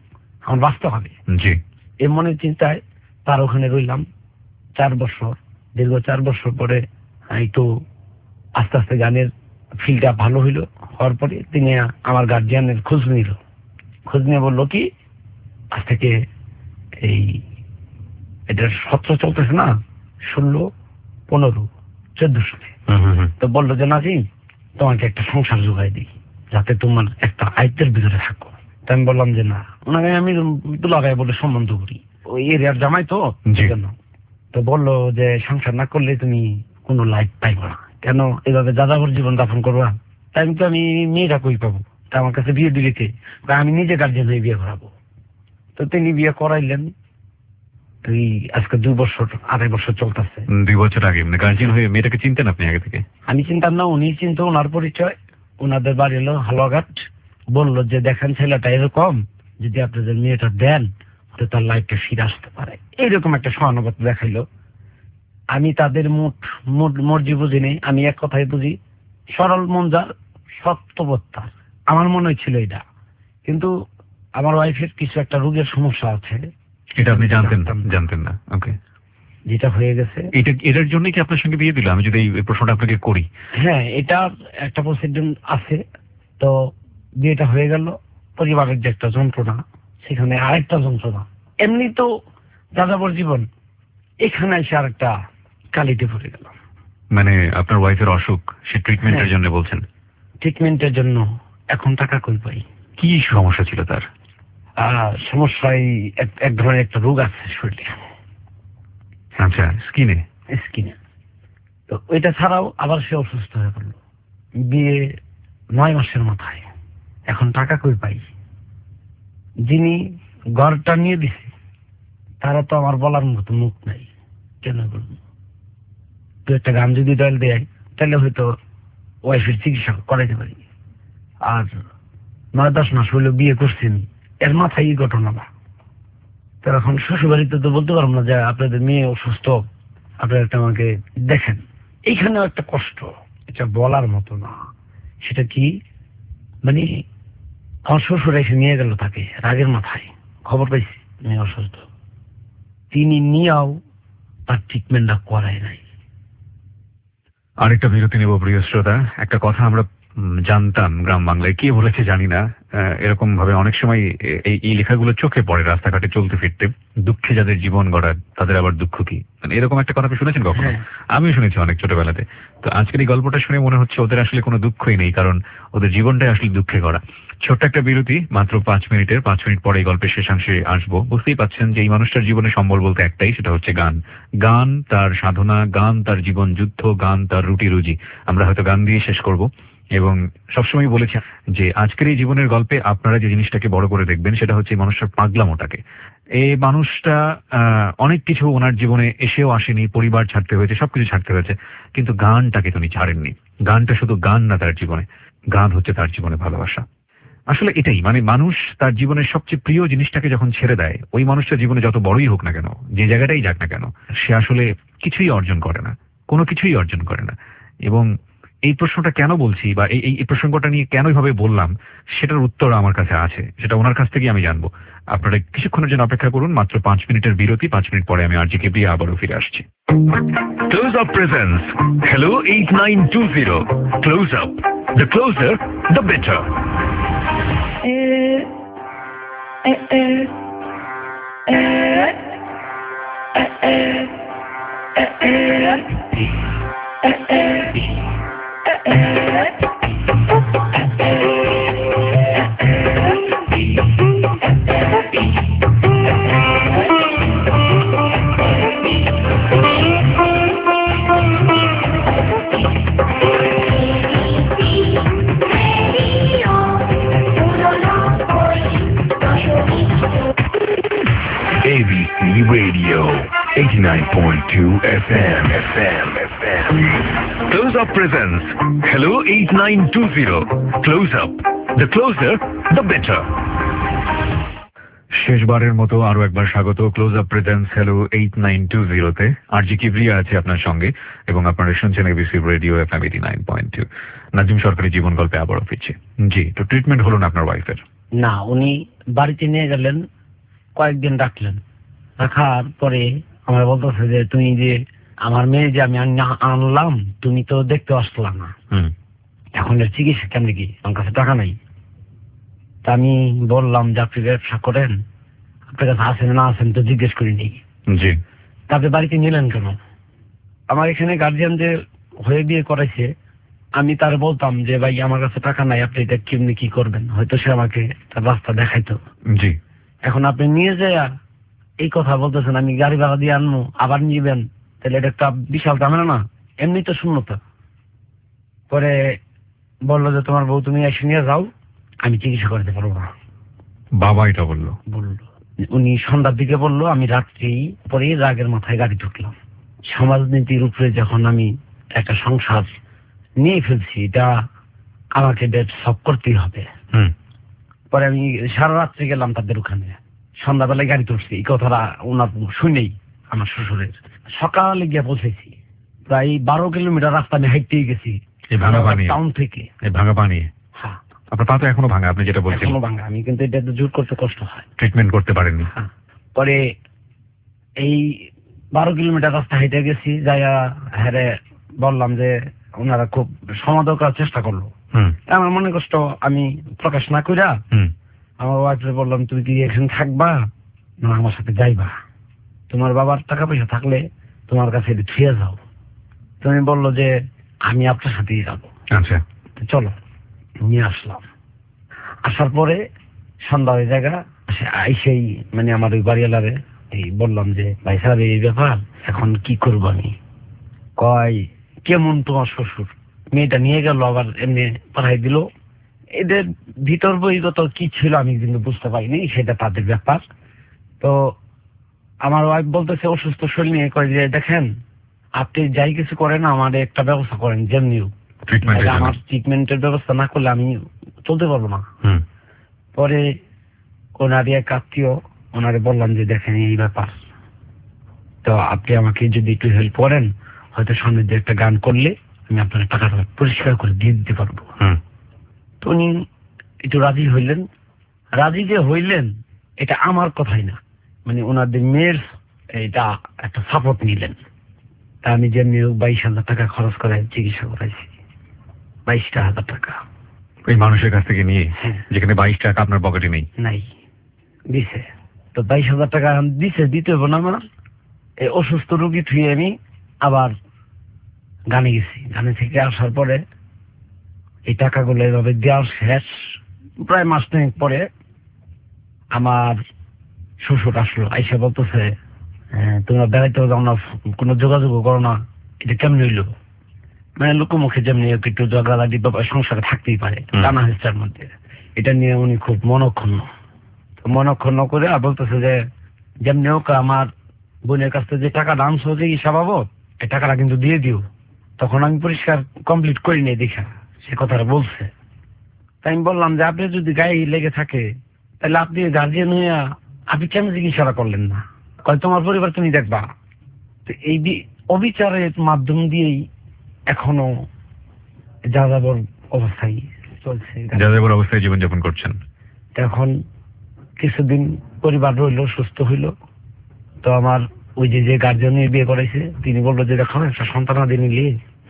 আমার বাঁচতে হবে। জি। এই মনের চিন্তায় তার ওখানে রইলাম চার বছর। দীর্ঘ চার বছর পরে একটু আস্তে আস্তে গানের ফিল্ডটা ভালো হইলো। হওয়ার পরে তিনি আমার গার্জিয়ানের খোঁজ নিল। খোঁজ নিয়ে বললো কি, আজ থেকে এই এটার সতেরো চলতেছে না, ষোলো পনেরো চোদ্দ সালে। তো বললো যে নাজি তোমাকে একটা সংসার যোগাই দিই, যাতে তোমার একটা আয়ত্তের ভিতরে থাকো। তো আমি বললাম যে না, ওনাকে আমি তো লাগাই বলে সম্বন্ধ করি, ওই এরিয়ার জামাই তো জন্য। তো বললো যে সংসার না করলে তুমি কোনো লাইফ পাইবো না, কেন এভাবে যাযাবর জীবন যাপন করবা? তাই তো আমি মেয়েটা কই পাবো? তা আমার কাছে বিয়ে দিলিতে আমি নিজে গার্জিয়ান হয়ে বিয়ে করাবো। তো তিনি বিয়ে করাইলেন। তুই আজকে দুই বছর আড়াই বছর চলতেছে। দুই বছর আগে গার্জিয়ান হয়ে মেয়েটাকে চিনতেন আপনি আগে থেকে? আমি চিনতাম না, উনি চিনতো। ওনার পরিচয়, ওনাদের বাড়ি এলো হালুয়াঘাট। বললো যে দেখেন ছেলেটা এরকম, যদি আপনাদের মেয়েটা দেন তো তার লাইফটা ফিরে আসতে পারে। এইরকম একটা সহানুভূতি দেখাইলো। আমি তাদের মুঠ মর্জি বুঝি নেই, আমি এক কথাই বুঝি সরল মন যার সত্যবত্তা। আমার মনে হয়েছিল এটা, কিন্তু আমার ওয়াইফের কিছু একটা রোগের সমস্যা আছে। এটা আপনি জানতেন জানতেন না? ওকে। যেটা হয়ে গেছে এটা এটার জন্য কি আপনার সঙ্গে বিয়ে দিল? আমি যদি এই প্রশ্নটা আপনাকে করি। হ্যাঁ, এটার একটা প্রসিডিউর আছে। তো বিয়েটা হয়ে গেল, পরিবারের যে একটা যন্ত্রণা, সেখানে আরেকটা যন্ত্রণা। এমনি তো যাযাবর জীবন, এখানে এসে আরেকটা কালিতে পড়ে গেল। মানে আপনার ওয়াইফের অসুখ, সে ট্রিটমেন্টের জন্য বলছেন? ট্রিটমেন্টের জন্য এখন টাকা কই পাই। কি সমস্যা ছিল তার? সমস্যায় এক ধরনের একটা রোগ আছে শরীরে। আচ্ছা, স্কিনে? স্কিনে। তো ওইটা ছাড়াও আবার সে অসুস্থ হয়ে পড়লো বিয়ে নয় মাসের মাথায়। এখন টাকা কই পাই? যিনি ঘরটা নিয়ে দিছে তারা তো আমার বলার মতো মুখ নাই। কেন বলবো? দু একটা গান যদি দল দেয় তাহলে হয়তো ওয়াইফের চিকিৎসা করাইতে পারি। আর নয় দশ মাস হইলো বিয়ে করছেন, এর মাথায় এই ঘটনাটা। তো এখন শ্বশুরবাড়িতে তো বলতে পারবো না যে আপনাদের মেয়ে অসুস্থ, আপনারা একটা আমাকে দেখেন। এইখানেও একটা কষ্ট, এটা বলার মতো না। সেটা কি, মানে আমার শ্বশুর এসে নিয়ে গেল তাকে রাগের মাথায়, খবর পাইছি মেয়ে অসুস্থ। তিনি নিয়েও তার ট্রিটমেন্টটা করায় নাই। আরেকটা বিরতি নেব প্রিয় শ্রোতা। একটা কথা আমরা জানতাম গ্রাম বাংলায়, কে বলেছে জানি না, এরকম ভাবে অনেক সময় এই লেখাগুলো চোখে পড়ে রাস্তাঘাটে চলতে ফিরতে। দুঃখে যাদের জীবন গড়া তাদের আবার দুঃখ কি, মানে এরকম একটা কথা আপনি শুনেছেন কখনো? আমিও শুনেছি অনেক ছোটবেলাতে। তো আজকের এই গল্পটা শুনে মনে হচ্ছে ওদের আসলে কোনো দুঃখই নেই, কারণ ওদের জীবনটাই আসলে দুঃখে গড়া। ছোট্ট একটা বিরতি, মাত্র পাঁচ মিনিটের। পাঁচ মিনিট পরে এই গল্পের শেষাংশে আসবো। বুঝতেই পাচ্ছেন যে এই মানুষটার জীবনে সম্বল বলতে একটাই, সেটা হচ্ছে গান। গান তার সাধনা, গান তার জীবন যুদ্ধ, গান তার রুটি রুজি। আমরা হয়তো গান দিয়ে শেষ করব। এবং সবসময় বলেছি যে আজকের এই জীবনের গল্পে আপনারা যে জিনিসটাকে বড় করে দেখবেন সেটা হচ্ছে এই মানুষটার পাগলামোটাকে। এই মানুষটা অনেক কিছু ওনার জীবনে এসেও আসেনি, পরিবার ছাড়তে হয়েছে, সবকিছু ছাড়তে হয়েছে, কিন্তু গানটাকে তিনি ছাড়েননি। গানটা শুধু গান না তার জীবনে, গান হচ্ছে তার জীবনে ভালোবাসা। আসলে এটাই, মানে মানুষ তার জীবনের সবচেয়ে প্রিয় জিনিসটাকে যখন ছেড়ে দেয়, ওই মানুষটার জীবনে যত বড়ই হোক না কেন, যে জায়গাটাই যাক না কেন, সে আসলে কিছুই অর্জন করে না, কোনো কিছুই অর্জন করে না। এবং এই প্রশ্নটা কেন বলছি বা এই এই প্রসঙ্গটা নিয়ে কেন এইভাবে বললাম, সেটার উত্তর আমার কাছে আছে, সেটা ওনার কাছ থেকে আমি জানবো। আপনারা কিছুক্ষণের জন্য অপেক্ষা করুন, মাত্র পাঁচ মিনিটের বিরতি। পাঁচ মিনিট পরে আমি আরজি কিবরিয়া আবারও ফিরে আসছি। Close Up presents Hello eight nine two zero. Close Up. The closer, the better. A B C Radio eighty-nine point two F M. F M. F M. Close Up presents Hello eight nine two zero. Close Up. The closer, the better. শেষবারের মতো আরো একবার স্বাগত Close Up presents hello eight nine two জিরোতে। RJ Kibria আছে আপনার সঙ্গে এবং আপনারা শুনছেন ABC radio F M eighty nine point two. Nazim সরকারি জীবন গল্পে আবারও ফিরছে। জি, তো ট্রিটমেন্ট হলো না আপনার ওয়াইফের? না, উনি বাড়িতে নিয়ে গেলেন কয়েকদিন রাখলেন। রাখার পরে আমার বলতেছে যে তুমি যে আমার মেয়ে যে আমি আনলাম তুমি তো দেখতে আসলাম না, এখন এর চিকিৎসা কেমনি কি, আমার কাছে টাকা নাই। তা আমি বললাম যে আপনি ব্যবসা করেন, আপনার কাছে আছেন না আছেন তো জিজ্ঞেস করিনি। জি। তা আপনি বাড়িতে নিলেন কেন? আমার এখানে গার্জিয়ান যে হয়ে বিয়ে করাইছে, আমি তার বলতাম যে ভাই আমার কাছে টাকা নাই, আপনি এটা কেমনি কি করবেন, হয়তো সে আমাকে তার রাস্তা দেখাইতো। জি। এখন আপনি নিয়ে যায় এই কথা বলতেছেন আমি গাড়ি ভাড়া দিয়ে আনবো আবার নিবেন, তাহলে এটা একটা বিশাল ঝামেলা না, এমনি তো শূন্যতা। পরে বললো যে তোমার বউ তুমি এসে নিয়ে যাও, আমি চিকিৎসা করতে পারবো না। বাবা এটা বললো? বললো, উনি সন্ধ্যার দিকে বললো, আমি রাত্রি পরে রাগের মাথায় গাড়ি ঢুকলাম। সমাজনীতির উপরে যখন আমি একটা সংসার নিয়ে ফেলছি, এটা আমাকে ডেট সব করতেই হবে। পরে আমি সারা রাত্রি গেলাম তাদের ওখানে, সন্ধ্যাবেলায় গাড়ি তুলছি। এই কথাটা ওনার শুনেই আমার শ্বশুরের সকালে গিয়ে পৌঁছেছি, প্রায় বারো কিলোমিটার রাস্তা আমি হাইটেই গেছি এই ভাঙা পানি টাউন থেকে। এই ভাঙা পানি? হ্যাঁ। আপনার পা তো এখনো ভাঙা, আপনি যেটা বলছেন। এখনো ভাঙা, আমি কিন্তু এটা জোর করতে কষ্ট হয়, ট্রিটমেন্ট করতে পারেননি। হ্যাঁ। পরে এই বারো কিলোমিটার রাস্তা হেঁটে গেছি, যাইয়া হেরে বললাম যে ওনারা খুব সমাধান করার চেষ্টা করলো। আমার মনে কষ্ট আমি প্রকাশ না কইরা আমার ওয়াইফে বললাম তুমি কি এখানে থাকবা না আমার সাথে যাইবা, তোমার বাবার টাকা পয়সা থাকলে তোমার কাছে ছুঁয়ে যাও। তুমি বললো যে আমি আপনার সাথেই যাবো। আচ্ছা, চলো, নিয়ে আসলাম। আসার পরে সন্ধ্যা হয়ে জায়গা আইসেই মানে আমার ওই বাড়িওয়ালারে এই বললাম যে ভাই সাহেব এই ব্যাপার, এখন কি করবো আমি। কয় কেমন তোমার শ্বশুর, মেয়েটা নিয়ে গেল আবার এমনি পাঠাই দিল। এদের ভিতর বইগত কি ছিল আমি কিন্তু বুঝতে পারিনি, সেটা তাদের ব্যাপার। তো আমার ওয়াইফ বলতেছে অসুস্থ শরীর নিয়ে, কয় যে দেখেন আপনি যাই কিছু করেন আমার একটা ব্যবস্থা করেন, যেমনি আমার ট্রিটমেন্টের ব্যবস্থা না করলে আমি চলতে পারবো না। পরে ওনারই এক আত্মীয়, ওনারে বললাম যে দেখেন এই ব্যাপার, তো আপনি আমাকে যদি একটু হেল্প করেন, হয়তো সামনে দিয়ে একটা গান করলে আমি আপনার টাকাটা পরিষ্কার করে দিয়ে দিতে পারবো। তো উনি একটু রাজি হইলেন। রাজি যে হইলেন এটা আমার কথাই না, মানে ওনাদের মেয়ের এটা একটা সাপোর্ট নিলেন। তা আমি যেমনি বাইশ হাজার টাকা খরচ করে চিকিৎসা করাইছি, বাইশটা হাজার টাকা ওই মানুষের কাছ থেকে নিয়ে, যেখানে বাইশ টাকা আপনার পকেটে নেই। নাই, দিছে। তো বাইশ হাজার টাকা দিছে, দিতে হবে না আমার। এই অসুস্থ রোগী থুয়ে আমি আবার গানে গেছি। গানে থেকে আসার পরে এই টাকাগুলো এভাবে দেওয়ার শেষ প্রায় মাস তিনেক পরে আমার শ্বশুর আসলো, আইসা বলতেছে তোমরা বেড়াইতে যাও না, কোনো যোগাযোগ করো না, এটা কেমন হইলো। মানে লোকমুখে যেমনি একটু ঝগড়াঝাটি সংসারে থাকতেই পারে টানা হেঁচার মধ্যে, এটা নিয়ে উনি খুব মনক্ষুণ্ণ। মনক্ষুণ্ণ করে আর বলতেছে যে যেমনি হোক আমার বোনের কাছ থেকে যে টাকা দাম সহজে হিসাব পাবো, এই টাকাটা কিন্তু দিয়ে দিও। তখন আমি পরিষ্কার কমপ্লিট করি নাই দেখা সে কথাটা বলছে। তাই আমি বললাম যে আপনি যদি গায়ে লেগে থাকে তাহলে আপনি গার্জিয়ান হইয়া আপনি কেন চিকিৎসা করলেন না, কয় তোমার পরিবার তুমি দেখবা। তো এই অবিচারের মাধ্যম দিয়েই এখনো যাযাবর অবস্থায় চলছে, যাযাবর অবস্থায় জীবনযাপন করছেন। এখন কিছুদিন পরিবার রইল, সুস্থ হইল। তো আমার ওই যে যে গার্জিয়ান বিয়ে করাইছে তিনি বললো যে দেখো একটা সন্তানাদি নিলে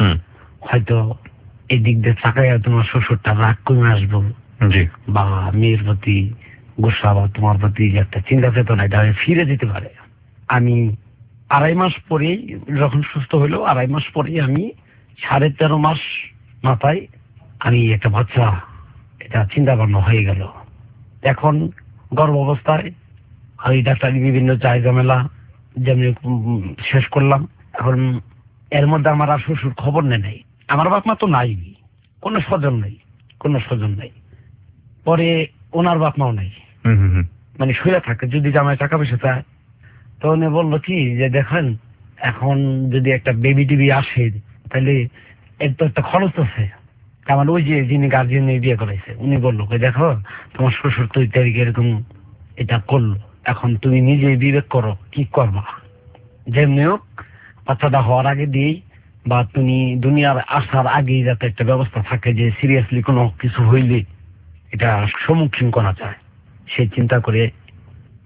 হয়তো এই দিক দিয়ে চাকাইয়া তোমার শ্বশুরটা রাগ কমে আসবো, বা মেয়ের প্রতি গোসা বা তোমার প্রতি একটা চিন্তা চেতনা এটা ফিরে যেতে পারে। আমি আড়াই মাস পরেই যখন সুস্থ হইলো, আড়াই মাস পরেই আমি সাড়ে তেরো মাস মাথায় আমি একটা বাচ্চা এটা চিন্তা ভাবনা হয়ে গেল। এখন গর্ভ অবস্থায় ওই ডাক্তারি বিভিন্ন চাই ঝামেলা যেমনি শেষ করলাম। এখন এর মধ্যে আমার আর শ্বশুর খবর নেই, আমার বাপ মা তো নাই, কোনো স্বজন নেই, কোনো স্বজন নেই। পরে ওনার বাপ মাও নাই, মানে শুয়ে থাকে, যদি জামাই টাকা পয়সা চায় তো উনি বললো কি যে দেখেন এখন যদি একটা বেবি টিবি আসে তাহলে এর তো একটা খরচ আছে। আমার ওই যে যিনি গার্জিয়ান বিয়ে করাইছে উনি বললো দেখো তোমার শ্বশুর তো তারিখে এরকম এটা করলো, এখন তুমি নিজে বিবেক করো কি করবা। যেমনি হোক বাচ্চাটা হওয়ার আগে দিয়েই বা তুমি দুনিয়ার আসার আগেই যাতে একটা ব্যবস্থা থাকে যে সিরিয়াসলি কোনো কিছু হইলে এটা সম্মুখীন করা যায়, সেই চিন্তা করে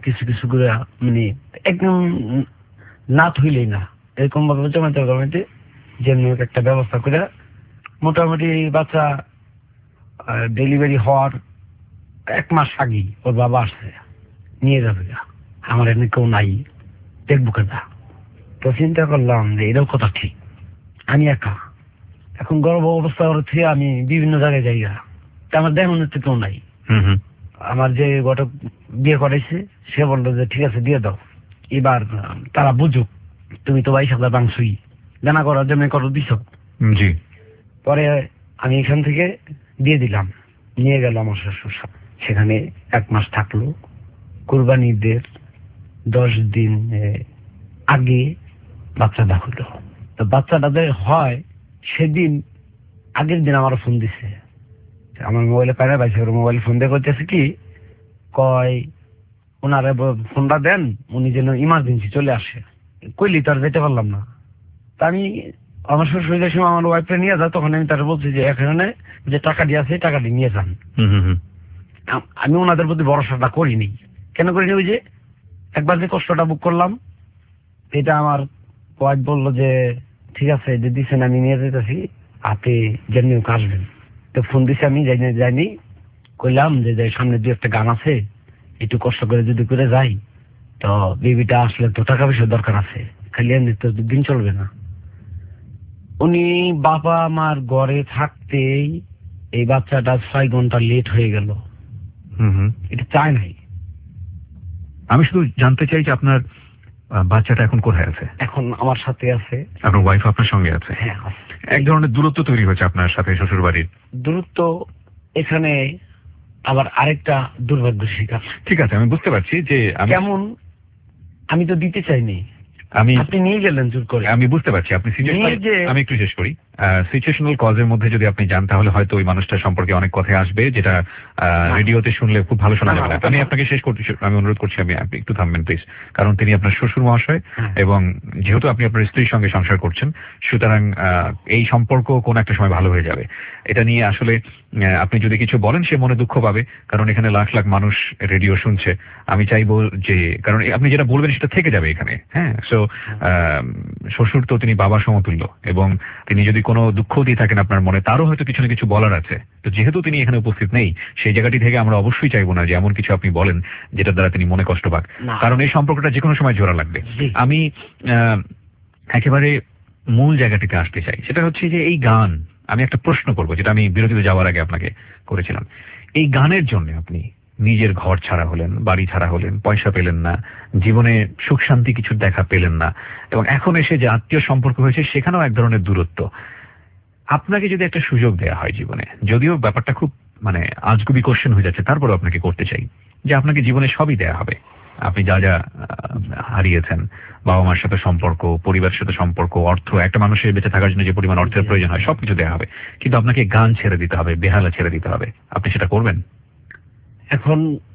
কিছু কিছু করে মানে একদম নাত হইলেই না এরকম ভাবে জমাতে জমাতে যেমনি একটা ব্যবস্থা করে মোটামুটি বাচ্চা ডেলিভারি হওয়ার এক মাস আগেই ওর বাবা আসছে নিয়ে যাবে আমার এমনি কেউ নাই দেখবো কেনা। তো চিন্তা করলাম যে এটাও কথা ঠিক, আমি একা এখন গর্ভ অবস্থা করতে আমি বিভিন্ন জায়গায় যাই, আমার দেহ মনে কেউ নাই। আমার যে ঘটক বিয়ে করাইছে সে বললো যে ঠিক আছে দিয়ে দাও, এবার তারা বুঝুক তুমি তো বাইশ হাজার মাংসই জানা করার জন্য করো দিছ। জি। পরে আমি এখান থেকে দিয়ে দিলাম, নিয়ে গেল আমার শ্বশুর, সেখানে এক মাস থাকলো। কুরবানিদের দশ দিন আগে বাচ্চাটা হলো। তো বাচ্চাটা যে হয় সেদিন আগের দিন আমার ফোন দিছে, আমার মোবাইলে পায়রা পাইছে, ওর মোবাইল ফোন দিয়ে করতেছে কি কয় ওনারে ফোনটা দেন উনি যেন ইমার্জেন্সি চলে আসে। কইলি তো আর যেতে পারলাম না। তা আমি আমার শ্বশুরের সময় আমার ওয়াইফে নিয়ে যায়, তখন আমি তারা বলছি যে এখানে যে টাকাটি আছে টাকাটি নিয়ে যান। আমি ওনাদের প্রতি ভরসাটা করিনি। কেন করিনি? ওই যে একবার যে কষ্টটা বুক করলাম, এটা আমার ওয়াইফ বললো যে ঠিক আছে যে দিচ্ছেন আমি নিয়ে যেতেছি, আপনি যেমনি আসবেন। তো ফোন দিছে, আমি যাইনি যাইনি কইলাম যে সামনে দু একটা গান আছে, একটু কষ্ট করে যদি করে যাই তো বেবিটা আসলে তো টাকা পয়সার দরকার আছে, খালি এমনি তো দিন চলবে না। উনি বাবা আমার ঘরে থাকতেই এই বাচ্চাটা ছয় ঘন্টা লেট হয়ে গেল। এটা চায় নাই। আমি শুধু জানতে চাই যে আপনার বাচ্চাটা এখন কোথায় আছে? এখন আমার সাথে আছে। আপনার ওয়াইফ আপনার সঙ্গে আছে? হ্যাঁ। এক ধরনের দূরত্ব তৈরি হয়েছে আপনার সাথে শ্বশুর বাড়ির। দূরত্ব এখানে আবার আরেকটা দুর্ভাগ্য শিকার। ঠিক আছে, আমি বুঝতে পারছি যে কেমন, আমি তো দিতে চাইনি, আমি আপনি নিয়ে গেলেন জোর করে। আমি বুঝতে পারছি আপনি আমি একটু শেষ করি। সিচুয়েশনাল কজের মধ্যে যদি আপনি যান তাহলে হয়তো ওই মানুষটার সম্পর্কে অনেক কথা আসবে যেটা রেডিওতে শুনলে খুব ভালো শোনা যাবে না। আমি আপনাকে শেষ করতে আমি অনুরোধ করছি, আমি আপনি একটু থামবেন প্লিজ, কারণ তিনি আপনার শ্বশুর মহাশয় এবং যেহেতু আপনি আপনার স্ত্রীর সঙ্গে সংসার করছেন, সুতরাং এই সম্পর্ক কোন একটা সময় ভালো হয়ে যাবে। এটা নিয়ে আসলে আপনি যদি কিছু বলেন সে মনে দুঃখ পাবে, কারণ এখানে লাখ লাখ মানুষ রেডিও শুনছে। আমি চাইবো যে, কারণ আপনি যেটা বলবেন সেটা থেকে যাবে এখানে। হ্যাঁ, সো শ্বশুর তো তিনি বাবার সমতুল্য, এবং তিনি যদি কোনো দুঃখ দিয়ে থাকেন আপনার মনে, তারও হয়তো কিছু না কিছু বলার আছে। তো যেহেতু তিনি এখানে উপস্থিত নেই, সেই জায়গাটি থেকে আমরা অবশ্যই চাইবো না যে এমন কিছু আপনি বলেন যেটা দ্বারা তিনি মনে কষ্ট পাক, কারণ এই সম্পর্কটা যে কোনো সময় জোড়া লাগবে। আমি একেবারে মূল জায়গাটিতে আসতে চাই, সেটা হচ্ছে যে এই গান, আমি একটা প্রশ্ন করবো যেটা আমি বিরতিতে যাওয়ার আগে আপনাকে করেছিলাম। এই গানের জন্য আপনি নিজের ঘর ছাড়া হলেন, বাড়ি ছাড়া হলেন, পয়সা পেলেন না, জীবনে সুখ শান্তি কিছু দেখা পেলেন না, এবং এখন এসে যে আত্মীয় সম্পর্ক হয়েছে সেখানেও এক ধরনের দূরত্ব। আপনাকে যদি একটা সুযোগ দেওয়া হয় জীবনে, যদিও ব্যাপারটা খুব মানে আজগুবি কোশ্চেন হয়ে যাচ্ছে, তারপরেও আপনাকে করতে চাই যে আপনাকে জীবনে সবই দেয়া হবে, আপনি যা যা হারিয়েছেন, বাবা মার সাথে সম্পর্ক, পরিবারের সাথে সম্পর্ক, অর্থ, একটা মানুষের বেঁচে থাকার জন্য যে পরিমাণ অর্থের প্রয়োজন হয় সবকিছু দেওয়া হবে, কিন্তু আপনাকে গান ছেড়ে দিতে হবে, বেহালা ছেড়ে দিতে হবে। আপনি সেটা করবেন? এখন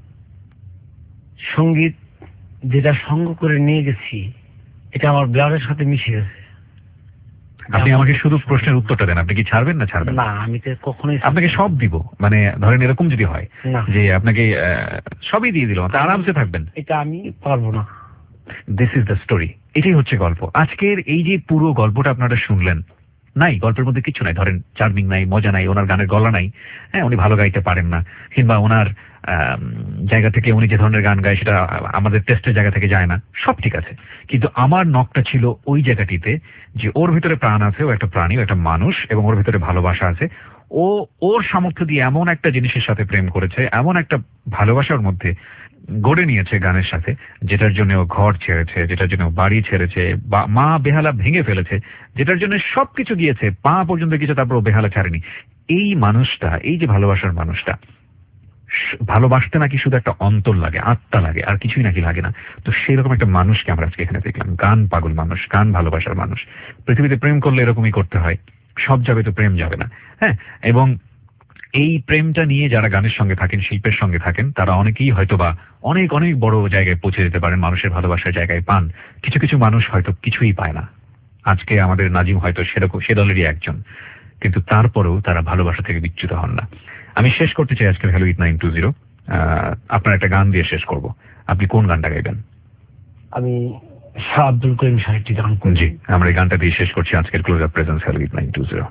সঙ্গীত যেটা সঙ্গ করে নিয়ে গেছি এটা আমার ব্লাডের সাথে মিশে গেছে। আপনি আমাকে শুধু প্রশ্নের উত্তরটা দেন, আপনি কি ছাড়বেন না ছাড়বেন না? আমি তো কখনোই আপনাকে সব দিব, মানে ধরেন এরকম যদি হয় যে আপনাকে সবই দিয়ে দিলাম, তা আরামসে থাকবেন, এটা আমি পারবো না। দিস ইজ দ্য স্টোরি, এটাই হচ্ছে গল্প। আজকের এই যে পুরো গল্পটা আপনারা শুনলেন, নাই গল্পের মধ্যে কিছু নাই, ধরেন চার্মিং নাই, মজা নাই, ওনার গানের গলা নাই, হ্যাঁ উনি ভালো গাইতে পারেন না, কিংবা ওনার জায়গা থেকে উনি যে ধরনের গান গায় সেটা আমাদের টেস্টের জায়গা থেকে যায় না, সব ঠিক আছে। কিন্তু আমার নকটা ছিল ওই জায়গাটিতে যে ওর ভিতরে প্রাণ আছে, ও একটা প্রাণী, ও একটা মানুষ, এবং ওর ভিতরে ভালোবাসা আছে। ও ওর সামর্থ্য দিয়ে এমন একটা জিনিসের সাথে প্রেম করেছে, এমন একটা ভালোবাসার মধ্যে গড়ে নিয়েছে গানের সাথে, যেটার জন্য ও ঘর ছেড়েছে, যেটার জন্য বাড়ি ছেড়েছে, মা বেহালা ভেঙে ফেলেছে, যেটার জন্য সবকিছু গিয়েছে, পা পর্যন্ত কিছু, তারপর ও বেহালা ছাড়েনি। এই মানুষটা, এই যে ভালোবাসার মানুষটা, ভালোবাসতে নাকি শুধু একটা অন্তর লাগে, আত্মা লাগে, আর কিছুই নাকি লাগে না। তো সেরকম একটা মানুষকে আমরা আজকে এখানে দেখলাম, গান পাগল মানুষ, গান ভালোবাসার মানুষ। পৃথিবীতে প্রেম করলে এরকমই করতে হয়, সব যাবে তো প্রেম যাবে না। হ্যাঁ, এবং এই প্রেমটা নিয়ে যারা গানের সঙ্গে থাকেন, শিল্পের সঙ্গে থাকেন, তারা অনেকেই হয়তোবা অনেক অনেক বড় জায়গায় পৌঁছে যেতে পারেন, মানুষের ভালোবাসার জায়গায় পান। কিছু কিছু মানুষ হয়তো কিছুই পায় না। আজকে আমাদের নাজিম হয়তো সেরকম সে দলেরই একজন, কিন্তু তারপরেও তারা ভালোবাসা থেকে বিচ্যুত হন না। আমি শেষ করতে চাই আজকের hello eight nine two zero আপনার একটা গান দিয়ে শেষ করব। আপনি কোন গানটা গাইবেন? আমি শাহ আব্দুল করিম সাহেবটি গান করি। জি, আমরা এই গানটা দিয়ে শেষ করছি আজকের Close Up presents hello eight nine two zero.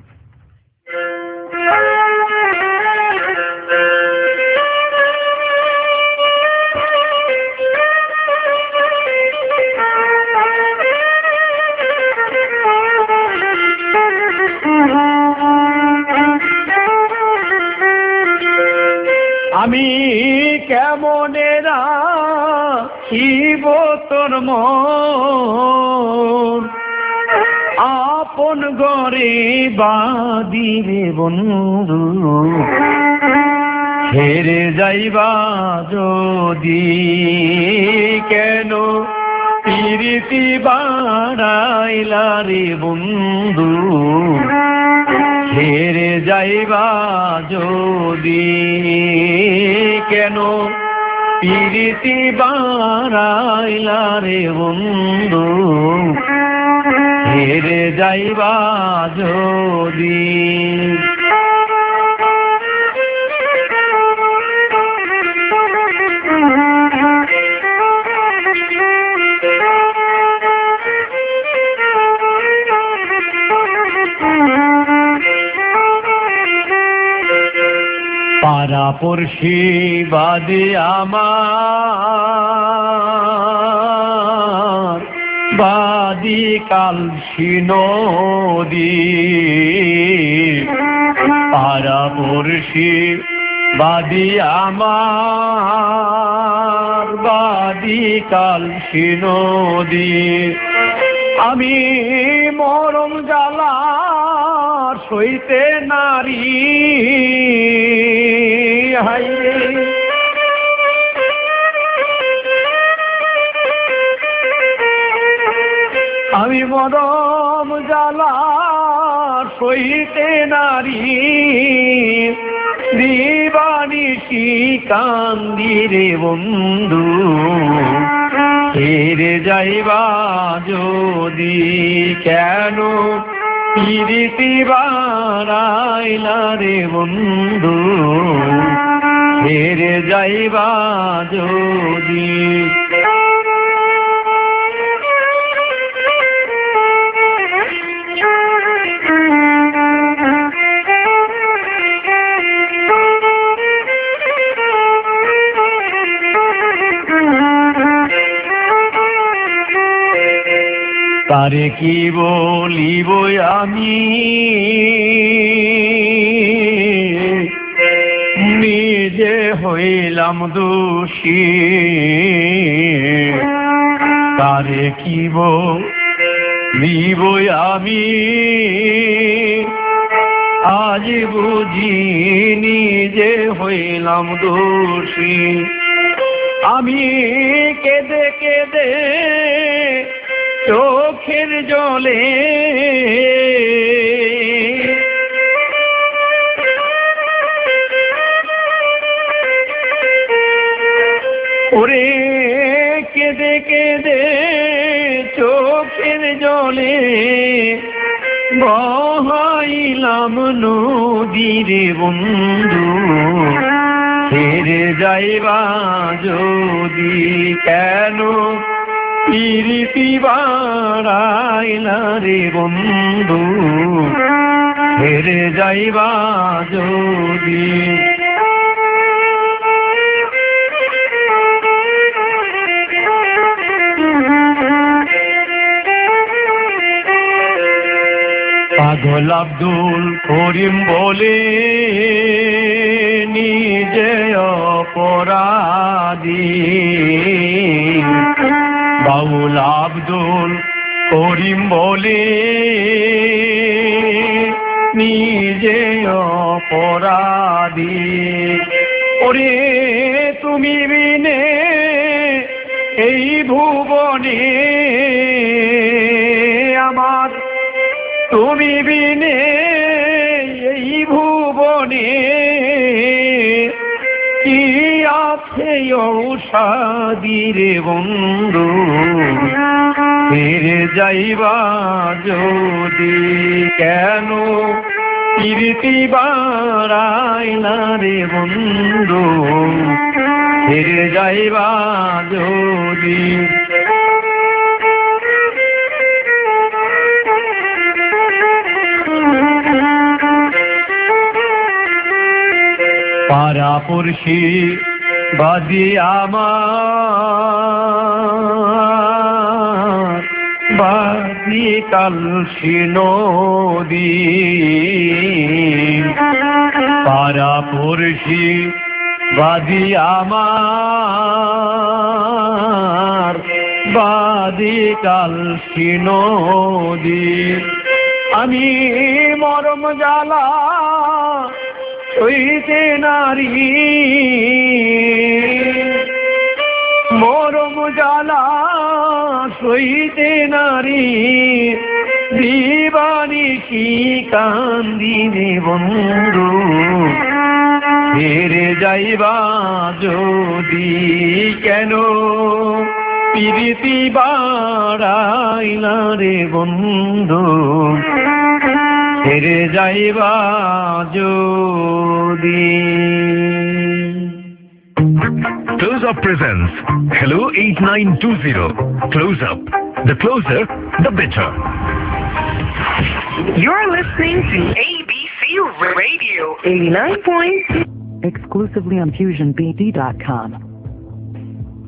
আমি কেমনে রাখিব তোর মন, আপন ঘরে বাঁধিবে বন্ধু, হেরে যাইবা যদি কেন প্রীতি বাড়াইলা রে বন্ধু, হেরে যাইবা যদি কেন প্রীতি বাড়াইলা রে বন্ধু, হেরে যাইবা যদি। পাড়াপড়শি বাদে আমার বাদি কালসি নদী, পাড়াপড়শি বাদি আমার বাদি কালসি নদী, আমি মরম জ্বালা সইতে নারী হাইরে, আমি মরম জ্বালা সইতে নারী, দিবানিশি কান্দি রে বন্ধু, হেরে যাইবা যদি কেন প্রীতি বাড়াইলা রে বন্ধু, হেরে যাইবা যদি। তারে কি বলিব আমি নিজে হইলাম দোষী, তারে কি বলিব আমি আজ বুঝি নিজে হইলাম দোষী, আমি কেঁদে কেঁদে চোখের জলে ওরে কেঁদে কেঁদে চোখের জলে বহাইলাম নদীরে বন্ধু, হেরে যাইবা যদি কেন প্রীতি বাড়াইলা রে বন্ধু, হেরে যাইবা যদি। পাগল আব্দুল করিম বলে নিজে অপরাধী, বাউল আব্দুল করিম বলে নিজে অপরাধী, ওরে তুমি বিনে এই ভুবনে আমার, তুমি বিনে এই ভুবনে কি আছে ঔষাদিরে বন্ধু, ফিরে যাইবা যদি কেন প্রীতি বাড়াই না রে বন্ধু হেরে যাইবা যদি পাড়াপড়শি বাদি আমার বাদি কালসি নদী পাড়াপড়শি বাদি আমার বাদি কালসি নদী আমি মরম জ্বালা সইতে নারী মরম জ্বালা সইতে নারী দিবানি কি কান্দিনে বন্ধু হেরে যাইবা যদি কেন প্রীতি বাড়াইলা রে বন্ধু হেরে যাইবা যদি Close Up presents Hello eight nine two zero. Close Up. The closer, the better. You're listening to A B C Radio eighty-nine point two. Exclusively on fusion b d dot com.